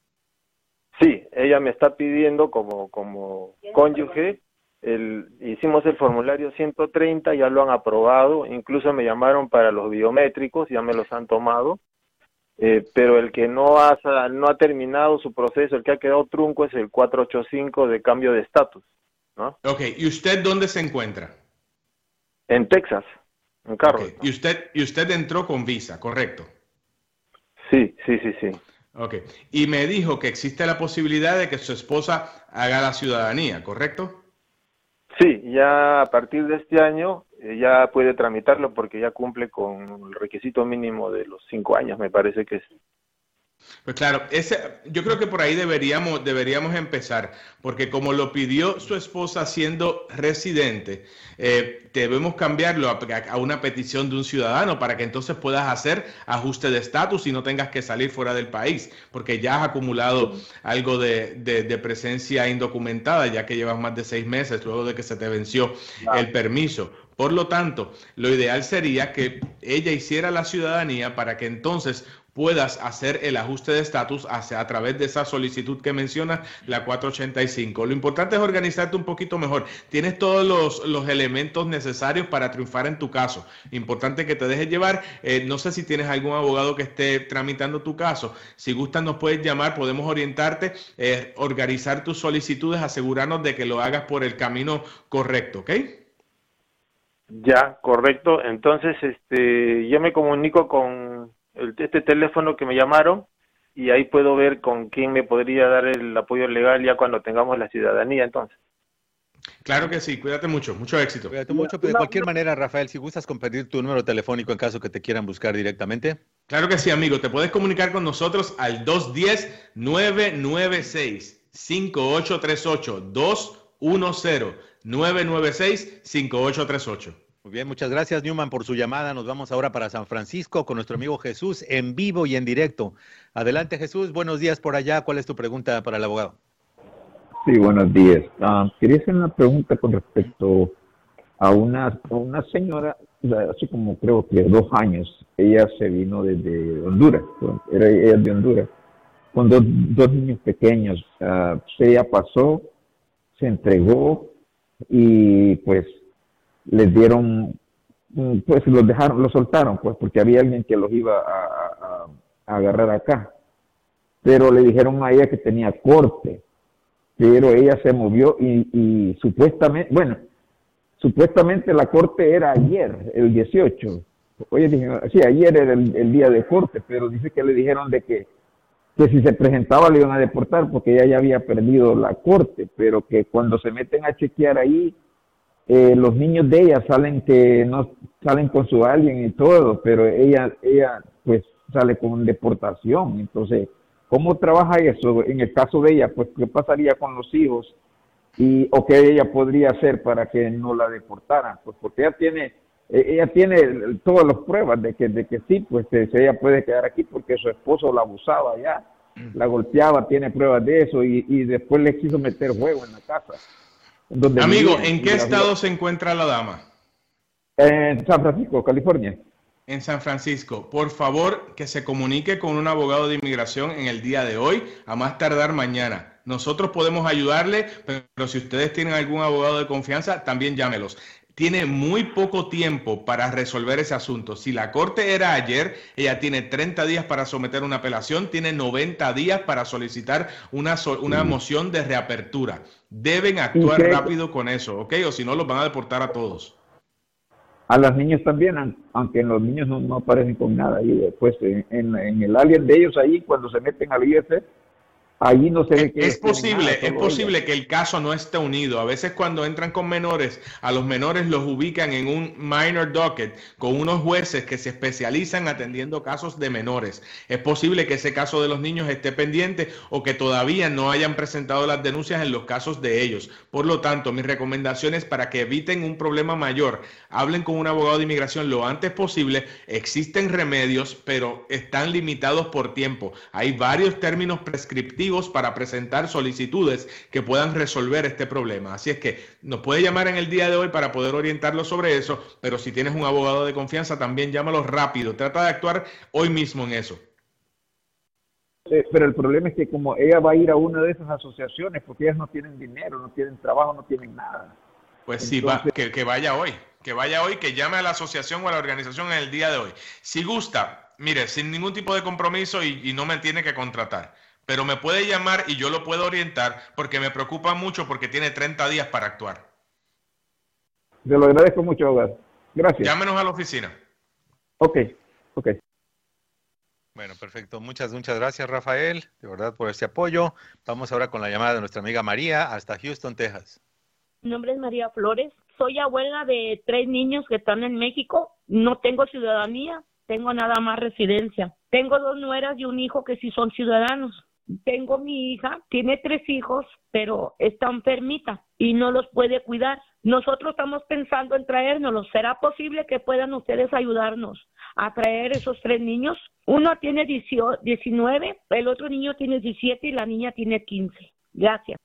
Sí, ella me está pidiendo como, como cónyuge, el, hicimos el formulario ciento treinta, ya lo han aprobado, incluso me llamaron para los biométricos, ya me los han tomado, eh, pero el que no ha, no ha terminado su proceso, el que ha quedado trunco es el cuatrocientos ochenta y cinco de cambio de estatus. ¿No? Ok, ¿y usted dónde se encuentra? En Texas, en Carroll. Okay. ¿Y usted y usted entró con visa, correcto? Sí, sí, sí, sí. Ok, y me dijo que existe la posibilidad de que su esposa haga la ciudadanía, ¿correcto? Sí, ya a partir de este año eh, ya puede tramitarlo porque ya cumple con el requisito mínimo de los cinco años, me parece que es. Pues claro, ese, yo creo que por ahí deberíamos, deberíamos empezar, porque como lo pidió su esposa siendo residente, eh, debemos cambiarlo a, a una petición de un ciudadano para que entonces puedas hacer ajuste de estatus y no tengas que salir fuera del país, porque ya has acumulado algo de, de, de presencia indocumentada, ya que llevas más de seis meses luego de que se te venció claro. el permiso. Por lo tanto, lo ideal sería que ella hiciera la ciudadanía para que entonces puedas hacer el ajuste de estatus a través de esa solicitud que menciona, la cuatrocientos ochenta y cinco. Lo importante es organizarte un poquito mejor. Tienes todos los, los elementos necesarios para triunfar en tu caso. Importante que te dejes llevar. Eh, no sé si tienes algún abogado que esté tramitando tu caso. Si gustas nos puedes llamar, podemos orientarte, eh, organizar tus solicitudes, asegurarnos de que lo hagas por el camino correcto, ¿ok? Ya, correcto. Entonces, este, yo me comunico con el, este teléfono que me llamaron y ahí puedo ver con quién me podría dar el apoyo legal ya cuando tengamos la ciudadanía, entonces. Claro que sí, cuídate mucho, mucho éxito. Cuídate mucho, pero de cualquier manera, Rafael, si gustas compartir tu número telefónico en caso que te quieran buscar directamente. Claro que sí, amigo, te puedes comunicar con nosotros al dos uno cero, nueve nueve seis, cinco ocho tres ocho, dos uno cero, nueve nueve seis, cinco ocho tres ocho. Muy bien, muchas gracias Newman por su llamada. Nos vamos ahora para San Francisco con nuestro amigo Jesús en vivo y en directo. Adelante Jesús, buenos días por allá. ¿Cuál es tu pregunta para el abogado? Sí, buenos días. Uh, quería hacer una pregunta con respecto a una, a una señora, hace como creo que dos años, ella se vino desde Honduras, era ella de Honduras, con dos, dos niños pequeños. Uh, ella pasó, se entregó y pues les dieron, pues los dejaron, los soltaron, pues porque había alguien que los iba a, a, a agarrar acá. Pero le dijeron a ella que tenía corte, pero ella se movió y, y supuestamente, bueno, supuestamente la corte era ayer, el dieciocho. Oye, dije, sí, ayer era el, el día de corte, pero dice que le dijeron de que, que si se presentaba le iban a deportar porque ella ya había perdido la corte, pero que cuando se meten a chequear ahí, Eh, los niños de ella salen que no salen con su alguien y todo, pero ella ella pues sale con deportación. Entonces, ¿cómo trabaja eso en el caso de ella? Pues, ¿qué pasaría con los hijos? Y, o qué ella podría hacer para que no la deportaran, pues porque ella tiene ella tiene todas las pruebas de que de que sí, pues que ella puede quedar aquí porque su esposo la abusaba ya, la golpeaba, tiene pruebas de eso y, y después le quiso meter juego en la casa. Amigo, ¿en qué estado se encuentra la dama? En San Francisco, California. En San Francisco. Por favor, que se comunique con un abogado de inmigración en el día de hoy, a más tardar mañana. Nosotros podemos ayudarle, pero si ustedes tienen algún abogado de confianza, también llámelos. Tiene muy poco tiempo para resolver ese asunto. Si la corte era ayer, ella tiene treinta días para someter una apelación, tiene noventa días para solicitar una, una moción de reapertura. Deben actuar rápido con eso, ¿ok? O si no, los van a deportar a todos. A las niñas también, aunque los niños no, no aparecen con nada ahí después en, en, en el alien de ellos ahí, cuando se meten al I F, allí no se ve que es posible, es posible que el caso no esté unido. A veces cuando entran con menores, a los menores los ubican en un minor docket con unos jueces que se especializan atendiendo casos de menores. Es posible que ese caso de los niños esté pendiente o que todavía no hayan presentado las denuncias en los casos de ellos. Por lo tanto, mis recomendaciones para que eviten un problema mayor, hablen con un abogado de inmigración lo antes posible. Existen remedios, pero están limitados por tiempo. Hay varios términos prescriptivos para presentar solicitudes que puedan resolver este problema. Así es que nos puede llamar en el día de hoy para poder orientarlo sobre eso, pero si tienes un abogado de confianza, también llámalo rápido. Trata de actuar hoy mismo en eso. Eh, pero el problema es que como ella va a ir a una de esas asociaciones, porque ellas no tienen dinero, no tienen trabajo, no tienen nada. Pues sí, Entonces, va, que, que vaya hoy, que vaya hoy, que llame a la asociación o a la organización en el día de hoy. Si gusta, mire, sin ningún tipo de compromiso y, y no me tiene que contratar. Pero me puede llamar y yo lo puedo orientar porque me preocupa mucho porque tiene treinta días para actuar. Te lo agradezco mucho, abogado. Gracias. Llámenos a la oficina. Ok, ok. Bueno, perfecto. Muchas, muchas gracias, Rafael, de verdad, por ese apoyo. Vamos ahora con la llamada de nuestra amiga María hasta Houston, Texas. Mi nombre es María Flores. Soy abuela de tres niños que están en México. No tengo ciudadanía, tengo nada más residencia. Tengo dos nueras y un hijo que sí son ciudadanos. Tengo mi hija, tiene tres hijos, pero está enfermita y no los puede cuidar. Nosotros estamos pensando en traérnoslos. ¿Será posible que puedan ustedes ayudarnos a traer esos tres niños? Uno tiene diecinueve, el otro niño tiene diecisiete y la niña tiene quince. Gracias.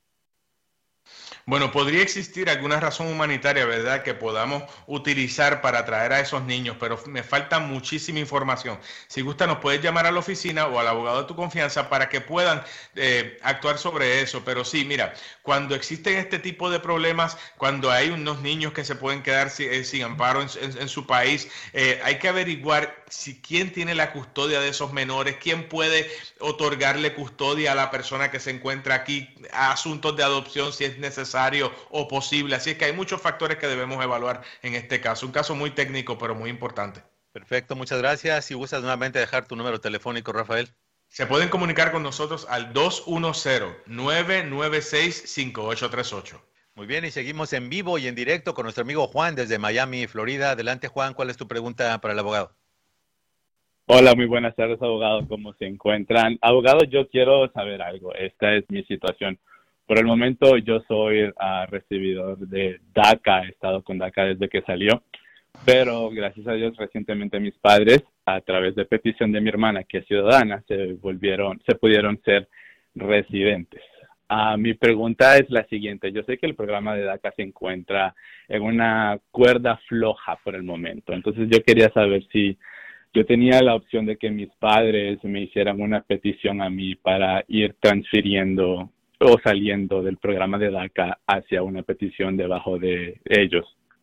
Bueno, podría existir alguna razón humanitaria, ¿verdad?, que podamos utilizar para traer a esos niños, pero me falta muchísima información. Si gusta, nos puedes llamar a la oficina o al abogado de tu confianza para que puedan eh, actuar sobre eso. Pero sí, mira, cuando existen este tipo de problemas, cuando hay unos niños que se pueden quedar sin, eh, sin amparo en, en, en su país, eh, hay que averiguar si quién tiene la custodia de esos menores, quién puede otorgarle custodia a la persona que se encuentra aquí, a asuntos de adopción, si es necesario o posible. Así es que hay muchos factores que debemos evaluar en este caso. Un caso muy técnico, pero muy importante. Perfecto, muchas gracias. Si gustas nuevamente dejar tu número telefónico, Rafael. Se pueden comunicar con nosotros al dos uno cero, nueve nueve seis, cinco ocho tres ocho. Muy bien, y seguimos en vivo y en directo con nuestro amigo Juan desde Miami, Florida. Adelante, Juan, ¿cuál es tu pregunta para el abogado? Hola, muy buenas tardes, abogado. ¿Cómo se encuentran? Abogado, yo quiero saber algo. Esta es mi situación. Por el momento yo soy uh, recibidor de DACA, he estado con DACA desde que salió, pero gracias a Dios recientemente mis padres, a través de petición de mi hermana, que es ciudadana, se volvieron, se pudieron ser residentes. Uh, mi pregunta es la siguiente. Yo sé que el programa de DACA se encuentra en una cuerda floja por el momento, entonces yo quería saber si yo tenía la opción de que mis padres me hicieran una petición a mí para ir transfiriendo o saliendo del programa de DACA hacia una petición debajo de ellos.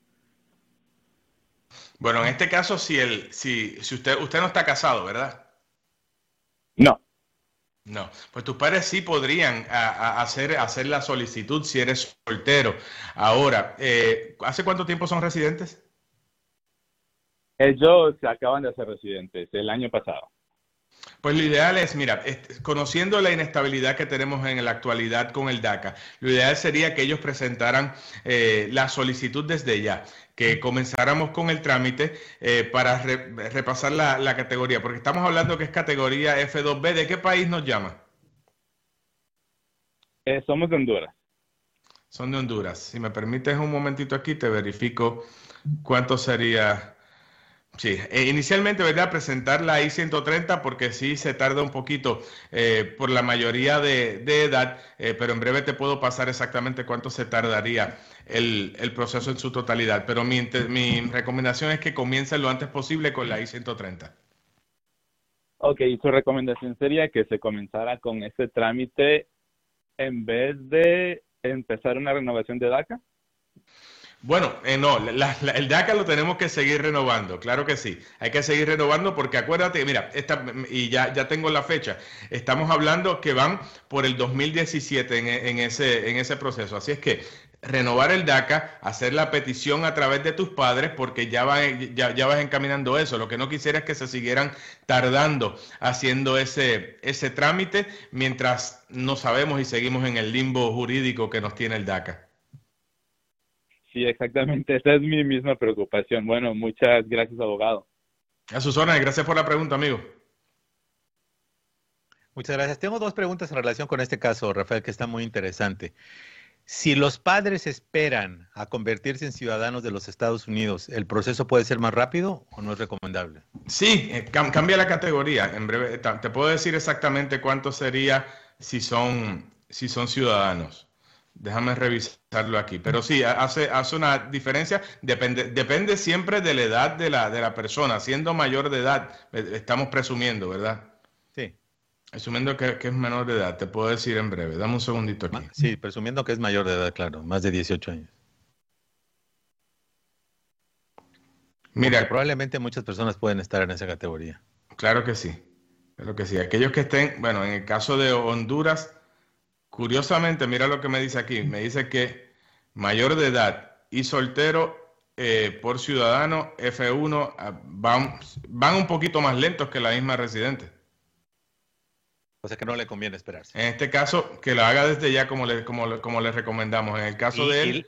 Bueno, en este caso, si el, si, si usted, usted no está casado, ¿verdad? No. No, pues tus padres sí podrían a, a hacer, hacer la solicitud si eres soltero. Ahora, eh, ¿hace cuánto tiempo son residentes? Ellos acaban de ser residentes el año pasado. Pues lo ideal es, mira, conociendo la inestabilidad que tenemos en la actualidad con el DACA, lo ideal sería que ellos presentaran eh, la solicitud desde ya, que comenzáramos con el trámite eh, para re, repasar la, la categoría, porque estamos hablando que es categoría F dos B. ¿De qué país nos llama? Eh, somos de Honduras. Son de Honduras. Si me permites un momentito aquí, te verifico cuánto sería Sí, eh, inicialmente, ¿verdad? Presentar la I ciento treinta porque sí se tarda un poquito eh, por la mayoría de, de edad, eh, pero en breve te puedo pasar exactamente cuánto se tardaría el, el proceso en su totalidad. Pero mi, mi recomendación es que comiencen lo antes posible con la I ciento treinta. Ok, y su recomendación sería que se comenzara con ese trámite en vez de empezar una renovación de DACA. Bueno, eh, no, la, la, el DACA lo tenemos que seguir renovando, claro que sí. Hay que seguir renovando porque acuérdate, mira, esta, y ya, ya tengo la fecha, estamos hablando que van por el dos mil diecisiete en, en, ese, en ese proceso. Así es que renovar el DACA, hacer la petición a través de tus padres porque ya, va, ya, ya vas encaminando eso. Lo que no quisiera es que se siguieran tardando haciendo ese, ese trámite mientras no sabemos y seguimos en el limbo jurídico que nos tiene el DACA. Sí, exactamente. Esa es mi misma preocupación. Bueno, muchas gracias, abogado. A sus órdenes. Gracias por la pregunta, amigo. Muchas gracias. Tengo dos preguntas en relación con este caso, Rafael, que está muy interesante. Si los padres esperan a convertirse en ciudadanos de los Estados Unidos, ¿el proceso puede ser más rápido o no es recomendable? Sí, eh, cam cambia la categoría. En breve te puedo decir exactamente cuánto sería si son, si son ciudadanos. Déjame revisarlo aquí. Pero sí, hace, hace una diferencia. Depende, depende siempre de la edad de la, de la persona. Siendo mayor de edad, estamos presumiendo, ¿verdad? Sí. Asumiendo que, que es menor de edad, te puedo decir en breve. Dame un segundito aquí. Sí, presumiendo que es mayor de edad, claro. Más de dieciocho años. Mira, porque probablemente muchas personas pueden estar en esa categoría. Claro que sí. Claro que sí. Aquellos que estén, bueno, en el caso de Honduras... Curiosamente, mira lo que me dice aquí. Me dice que mayor de edad y soltero eh, por ciudadano F uno van, van un poquito más lentos que la misma residente. O sea que no le conviene esperarse. En este caso, que lo haga desde ya como le, como, como le recomendamos. En el caso y, de él...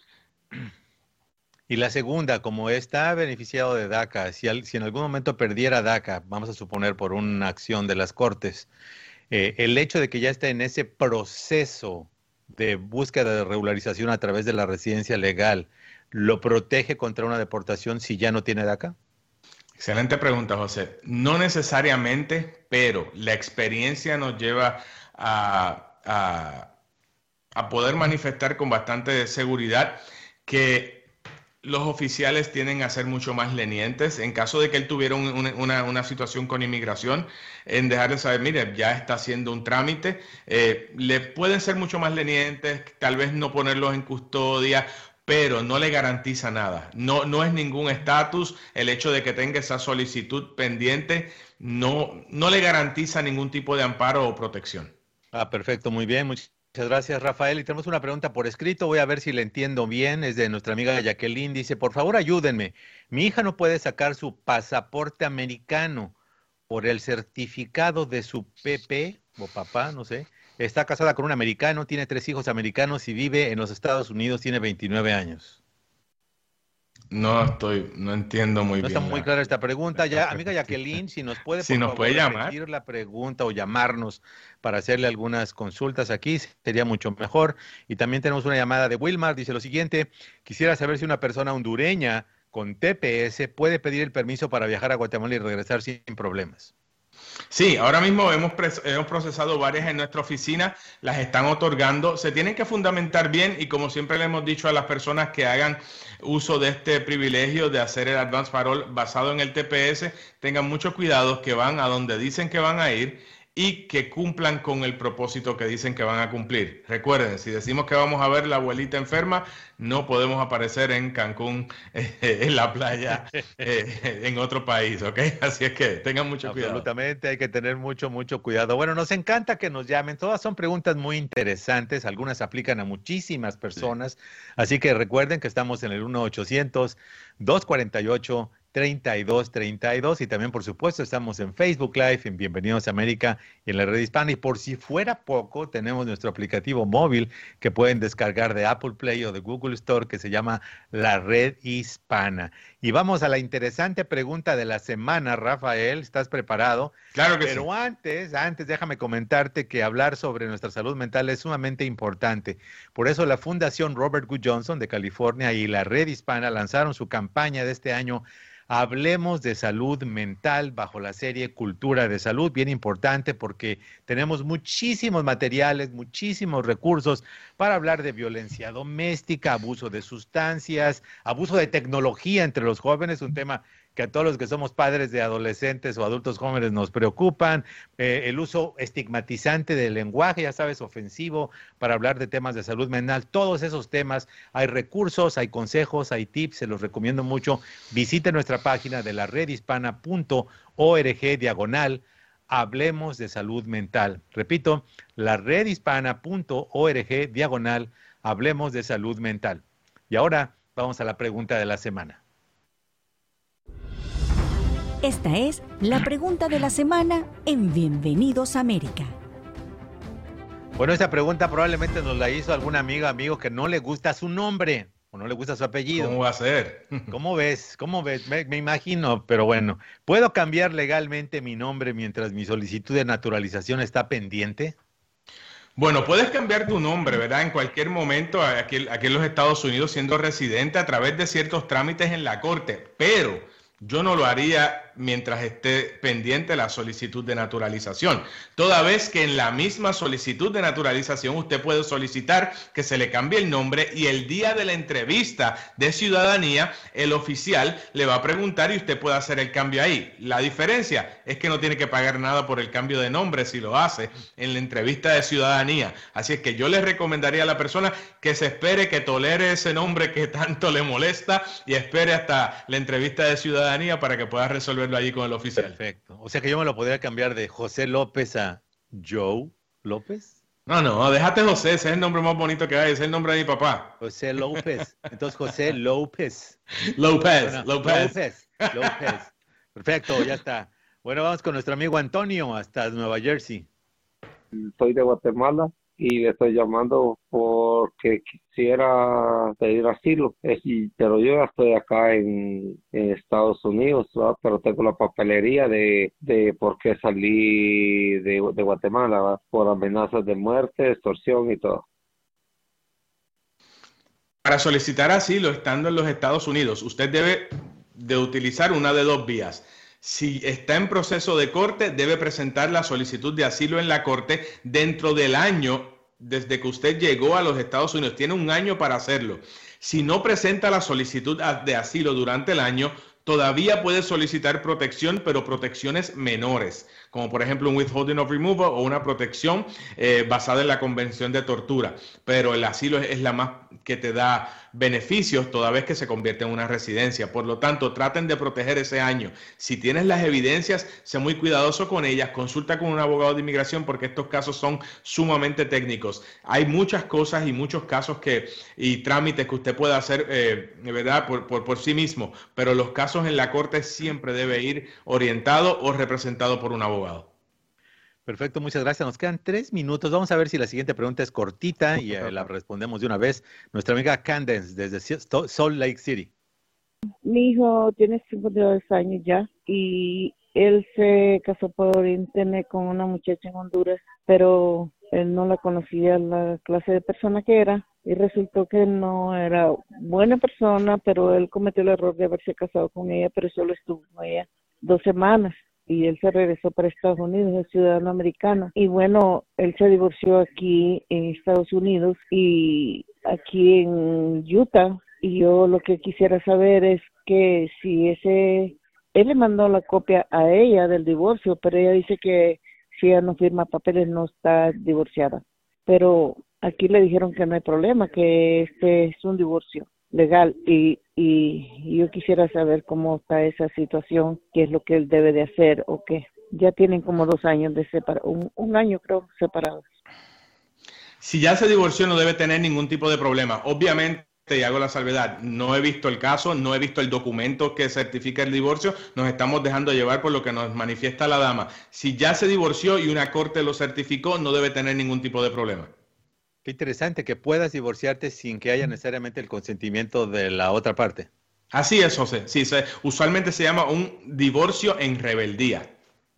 Y la segunda, como está beneficiado de DACA, si, al, si en algún momento perdiera DACA, vamos a suponer por una acción de las Cortes, Eh, el hecho de que ya esté en ese proceso de búsqueda de regularización a través de la residencia legal, ¿lo protege contra una deportación si ya no tiene DACA? Excelente pregunta, José. No necesariamente, pero la experiencia nos lleva a, a, a poder manifestar con bastante seguridad que los oficiales tienden a ser mucho más lenientes en caso de que él tuviera un, una, una situación con inmigración, en dejarle saber, mire, ya está haciendo un trámite, eh, le pueden ser mucho más lenientes, tal vez no ponerlos en custodia, pero no le garantiza nada. No, no es ningún estatus, el hecho de que tenga esa solicitud pendiente no, no le garantiza ningún tipo de amparo o protección. Ah, perfecto, muy bien, muchas Muchas gracias, Rafael. Y tenemos una pregunta por escrito. Voy a ver si la entiendo bien. Es de nuestra amiga Jacqueline. Dice, por favor, ayúdenme. Mi hija no puede sacar su pasaporte americano por el certificado de su P P o papá, no sé. Está casada con un americano, tiene tres hijos americanos y vive en los Estados Unidos, tiene veintinueve años. No estoy, no entiendo muy no bien. No está muy clara esta pregunta. Ya, amiga Jacqueline, si nos puede, por si nos favor, puede llamar, repetir la pregunta o llamarnos para hacerle algunas consultas aquí, sería mucho mejor. Y también tenemos una llamada de Wilmar, dice lo siguiente: quisiera saber si una persona hondureña con T P S puede pedir el permiso para viajar a Guatemala y regresar sin problemas. Sí, ahora mismo hemos, hemos procesado varias en nuestra oficina, las están otorgando, se tienen que fundamentar bien y como siempre le hemos dicho a las personas que hagan uso de este privilegio de hacer el advance parole basado en el T P S, tengan mucho cuidado que van a donde dicen que van a ir y que cumplan con el propósito que dicen que van a cumplir. Recuerden, si decimos que vamos a ver la abuelita enferma, no podemos aparecer en Cancún, eh, en la playa, eh, en otro país, ¿ok? Así es que tengan mucho cuidado. Absolutamente, hay que tener mucho, mucho cuidado. Bueno, nos encanta que nos llamen. Todas son preguntas muy interesantes. Algunas aplican a muchísimas personas. Sí. Así que recuerden que estamos en el uno ochocientos, dos cuarenta y ocho, treinta y dos treinta y dos y también, por supuesto, estamos en Facebook Live, en Bienvenidos a América y en la Red Hispana. Y por si fuera poco, tenemos nuestro aplicativo móvil que pueden descargar de Apple Play o de Google Store que se llama La Red Hispana. Y vamos a la interesante pregunta de la semana, Rafael. ¿Estás preparado? Claro que Pero sí. antes, antes déjame comentarte que hablar sobre nuestra salud mental es sumamente importante. Por eso la Fundación Robert Wood Johnson de California y la Red Hispana lanzaron su campaña de este año, Hablemos de salud mental bajo la serie Cultura de Salud, bien importante porque tenemos muchísimos materiales, muchísimos recursos para hablar de violencia doméstica, abuso de sustancias, abuso de tecnología entre los jóvenes, un tema que a todos los que somos padres de adolescentes o adultos jóvenes nos preocupan, eh, el uso estigmatizante del lenguaje, ya sabes, ofensivo, para hablar de temas de salud mental, todos esos temas, hay recursos, hay consejos, hay tips, se los recomiendo mucho. Visite nuestra página de la red hispana punto org diagonal, hablemos de salud mental. Repito, la red hispana punto org diagonal, hablemos de salud mental. Y ahora vamos a la pregunta de la semana. Esta es la pregunta de la semana en Bienvenidos a América. Bueno, esta pregunta probablemente nos la hizo alguna amiga, amigo que no le gusta su nombre o no le gusta su apellido. ¿Cómo va a ser? ¿Cómo ves? ¿Cómo ves? Me, me imagino, pero bueno. ¿Puedo cambiar legalmente mi nombre mientras mi solicitud de naturalización está pendiente? Bueno, puedes cambiar tu nombre, ¿verdad? En cualquier momento aquí, aquí en los Estados Unidos siendo residente a través de ciertos trámites en la corte, pero yo no lo haría mientras esté pendiente la solicitud de naturalización, toda vez que en la misma solicitud de naturalización usted puede solicitar que se le cambie el nombre y el día de la entrevista de ciudadanía el oficial le va a preguntar y usted puede hacer el cambio ahí. La diferencia es que no tiene que pagar nada por el cambio de nombre si lo hace en la entrevista de ciudadanía. Así es que yo le recomendaría a la persona que se espere, que tolere ese nombre que tanto le molesta y espere hasta la entrevista de ciudadanía para que pueda resolver allí con el oficial. Perfecto. O sea que yo me lo podría cambiar de José López a Joe López. No, no, déjate José, ese es el nombre más bonito que hay, ese es el nombre de mi papá. José López. Entonces José López. López, bueno, López. López. López. Perfecto, ya está. Bueno, vamos con nuestro amigo Antonio hasta Nueva Jersey. Soy de Guatemala y le estoy llamando porque quisiera pedir asilo, pero yo ya estoy acá en, en Estados Unidos, ¿verdad? Pero tengo la papelería de, de por qué salí de, de Guatemala, ¿verdad? Por amenazas de muerte, extorsión y todo. Para solicitar asilo estando en los Estados Unidos, usted debe de utilizar una de dos vías. Si está en proceso de corte, debe presentar la solicitud de asilo en la corte dentro del año desde que usted llegó a los Estados Unidos. Tiene un año para hacerlo. Si no presenta la solicitud de asilo durante el año, todavía puede solicitar protección, pero protecciones menores, como por ejemplo un withholding of removal o una protección eh, basada en la Convención de Tortura. Pero el asilo es, es la más que te da beneficios toda vez que se convierte en una residencia. Por lo tanto, traten de proteger ese año. Si tienes las evidencias, sé muy cuidadoso con ellas. Consulta con un abogado de inmigración porque estos casos son sumamente técnicos. Hay muchas cosas y muchos casos que y trámites que usted puede hacer, eh, ¿verdad? Por, por, por sí mismo. Pero los casos en la corte siempre debe ir orientado o representado por un abogado. Perfecto, muchas gracias. Nos quedan tres minutos. Vamos a ver si la siguiente pregunta es cortita y eh, la respondemos de una vez. Nuestra amiga Candace, desde Salt Lake City. Mi hijo tiene cincuenta y dos años ya y él se casó por internet con una muchacha en Honduras, pero él no la conocía, la clase de persona que era, y resultó que no era buena persona, pero él cometió el error de haberse casado con ella, pero solo estuvo con ella dos semanas. Y él se regresó para Estados Unidos, es ciudadano americano. Y bueno, él se divorció aquí en Estados Unidos y aquí en Utah. Y yo lo que quisiera saber es que si ese... Él le mandó la copia a ella del divorcio, pero ella dice que si ella no firma papeles no está divorciada. Pero aquí le dijeron que no hay problema, que este es un divorcio legal y, y yo quisiera saber cómo está esa situación, qué es lo que él debe de hacer o qué. Ya tienen como dos años de separados, un, un año creo separados. Si ya se divorció no debe tener ningún tipo de problema. Obviamente, y hago la salvedad, no he visto el caso, no he visto el documento que certifica el divorcio, nos estamos dejando llevar por lo que nos manifiesta la dama. Si ya se divorció y una corte lo certificó, no debe tener ningún tipo de problema. Qué interesante que puedas divorciarte sin que haya necesariamente el consentimiento de la otra parte. Así es, José. Sí, se, usualmente se llama un divorcio en rebeldía.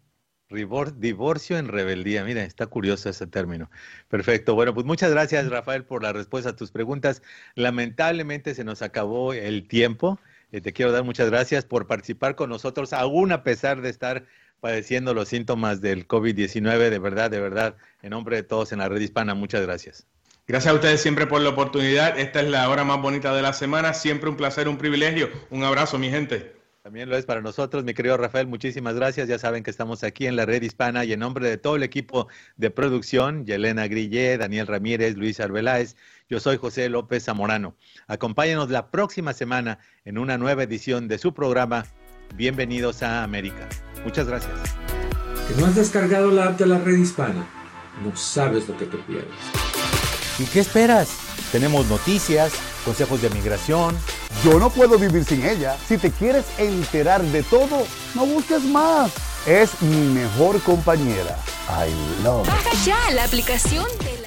Divorcio en rebeldía. Mira, está curioso ese término. Perfecto. Bueno, pues muchas gracias, Rafael, por la respuesta a tus preguntas. Lamentablemente se nos acabó el tiempo. Eh, te quiero dar muchas gracias por participar con nosotros, aún a pesar de estar padeciendo los síntomas del COVID diecinueve. De verdad, de verdad, en nombre de todos en la Red Hispana, muchas gracias. Gracias a ustedes siempre por la oportunidad. Esta es la hora más bonita de la semana. Siempre un placer, un privilegio. Un abrazo, mi gente. También lo es para nosotros, mi querido Rafael. Muchísimas gracias. Ya saben que estamos aquí en la Red Hispana y en nombre de todo el equipo de producción, Yelena Grillé, Daniel Ramírez, Luis Arbeláez, yo soy José López Zamorano. Acompáñenos la próxima semana en una nueva edición de su programa Bienvenidos a América. Muchas gracias. Si no has descargado la app de la Red Hispana, no sabes lo que te pierdes. ¿Y qué esperas? Tenemos noticias, consejos de migración. Yo no puedo vivir sin ella. Si te quieres enterar de todo, no busques más. Es mi mejor compañera. I love it. Baja ya la aplicación de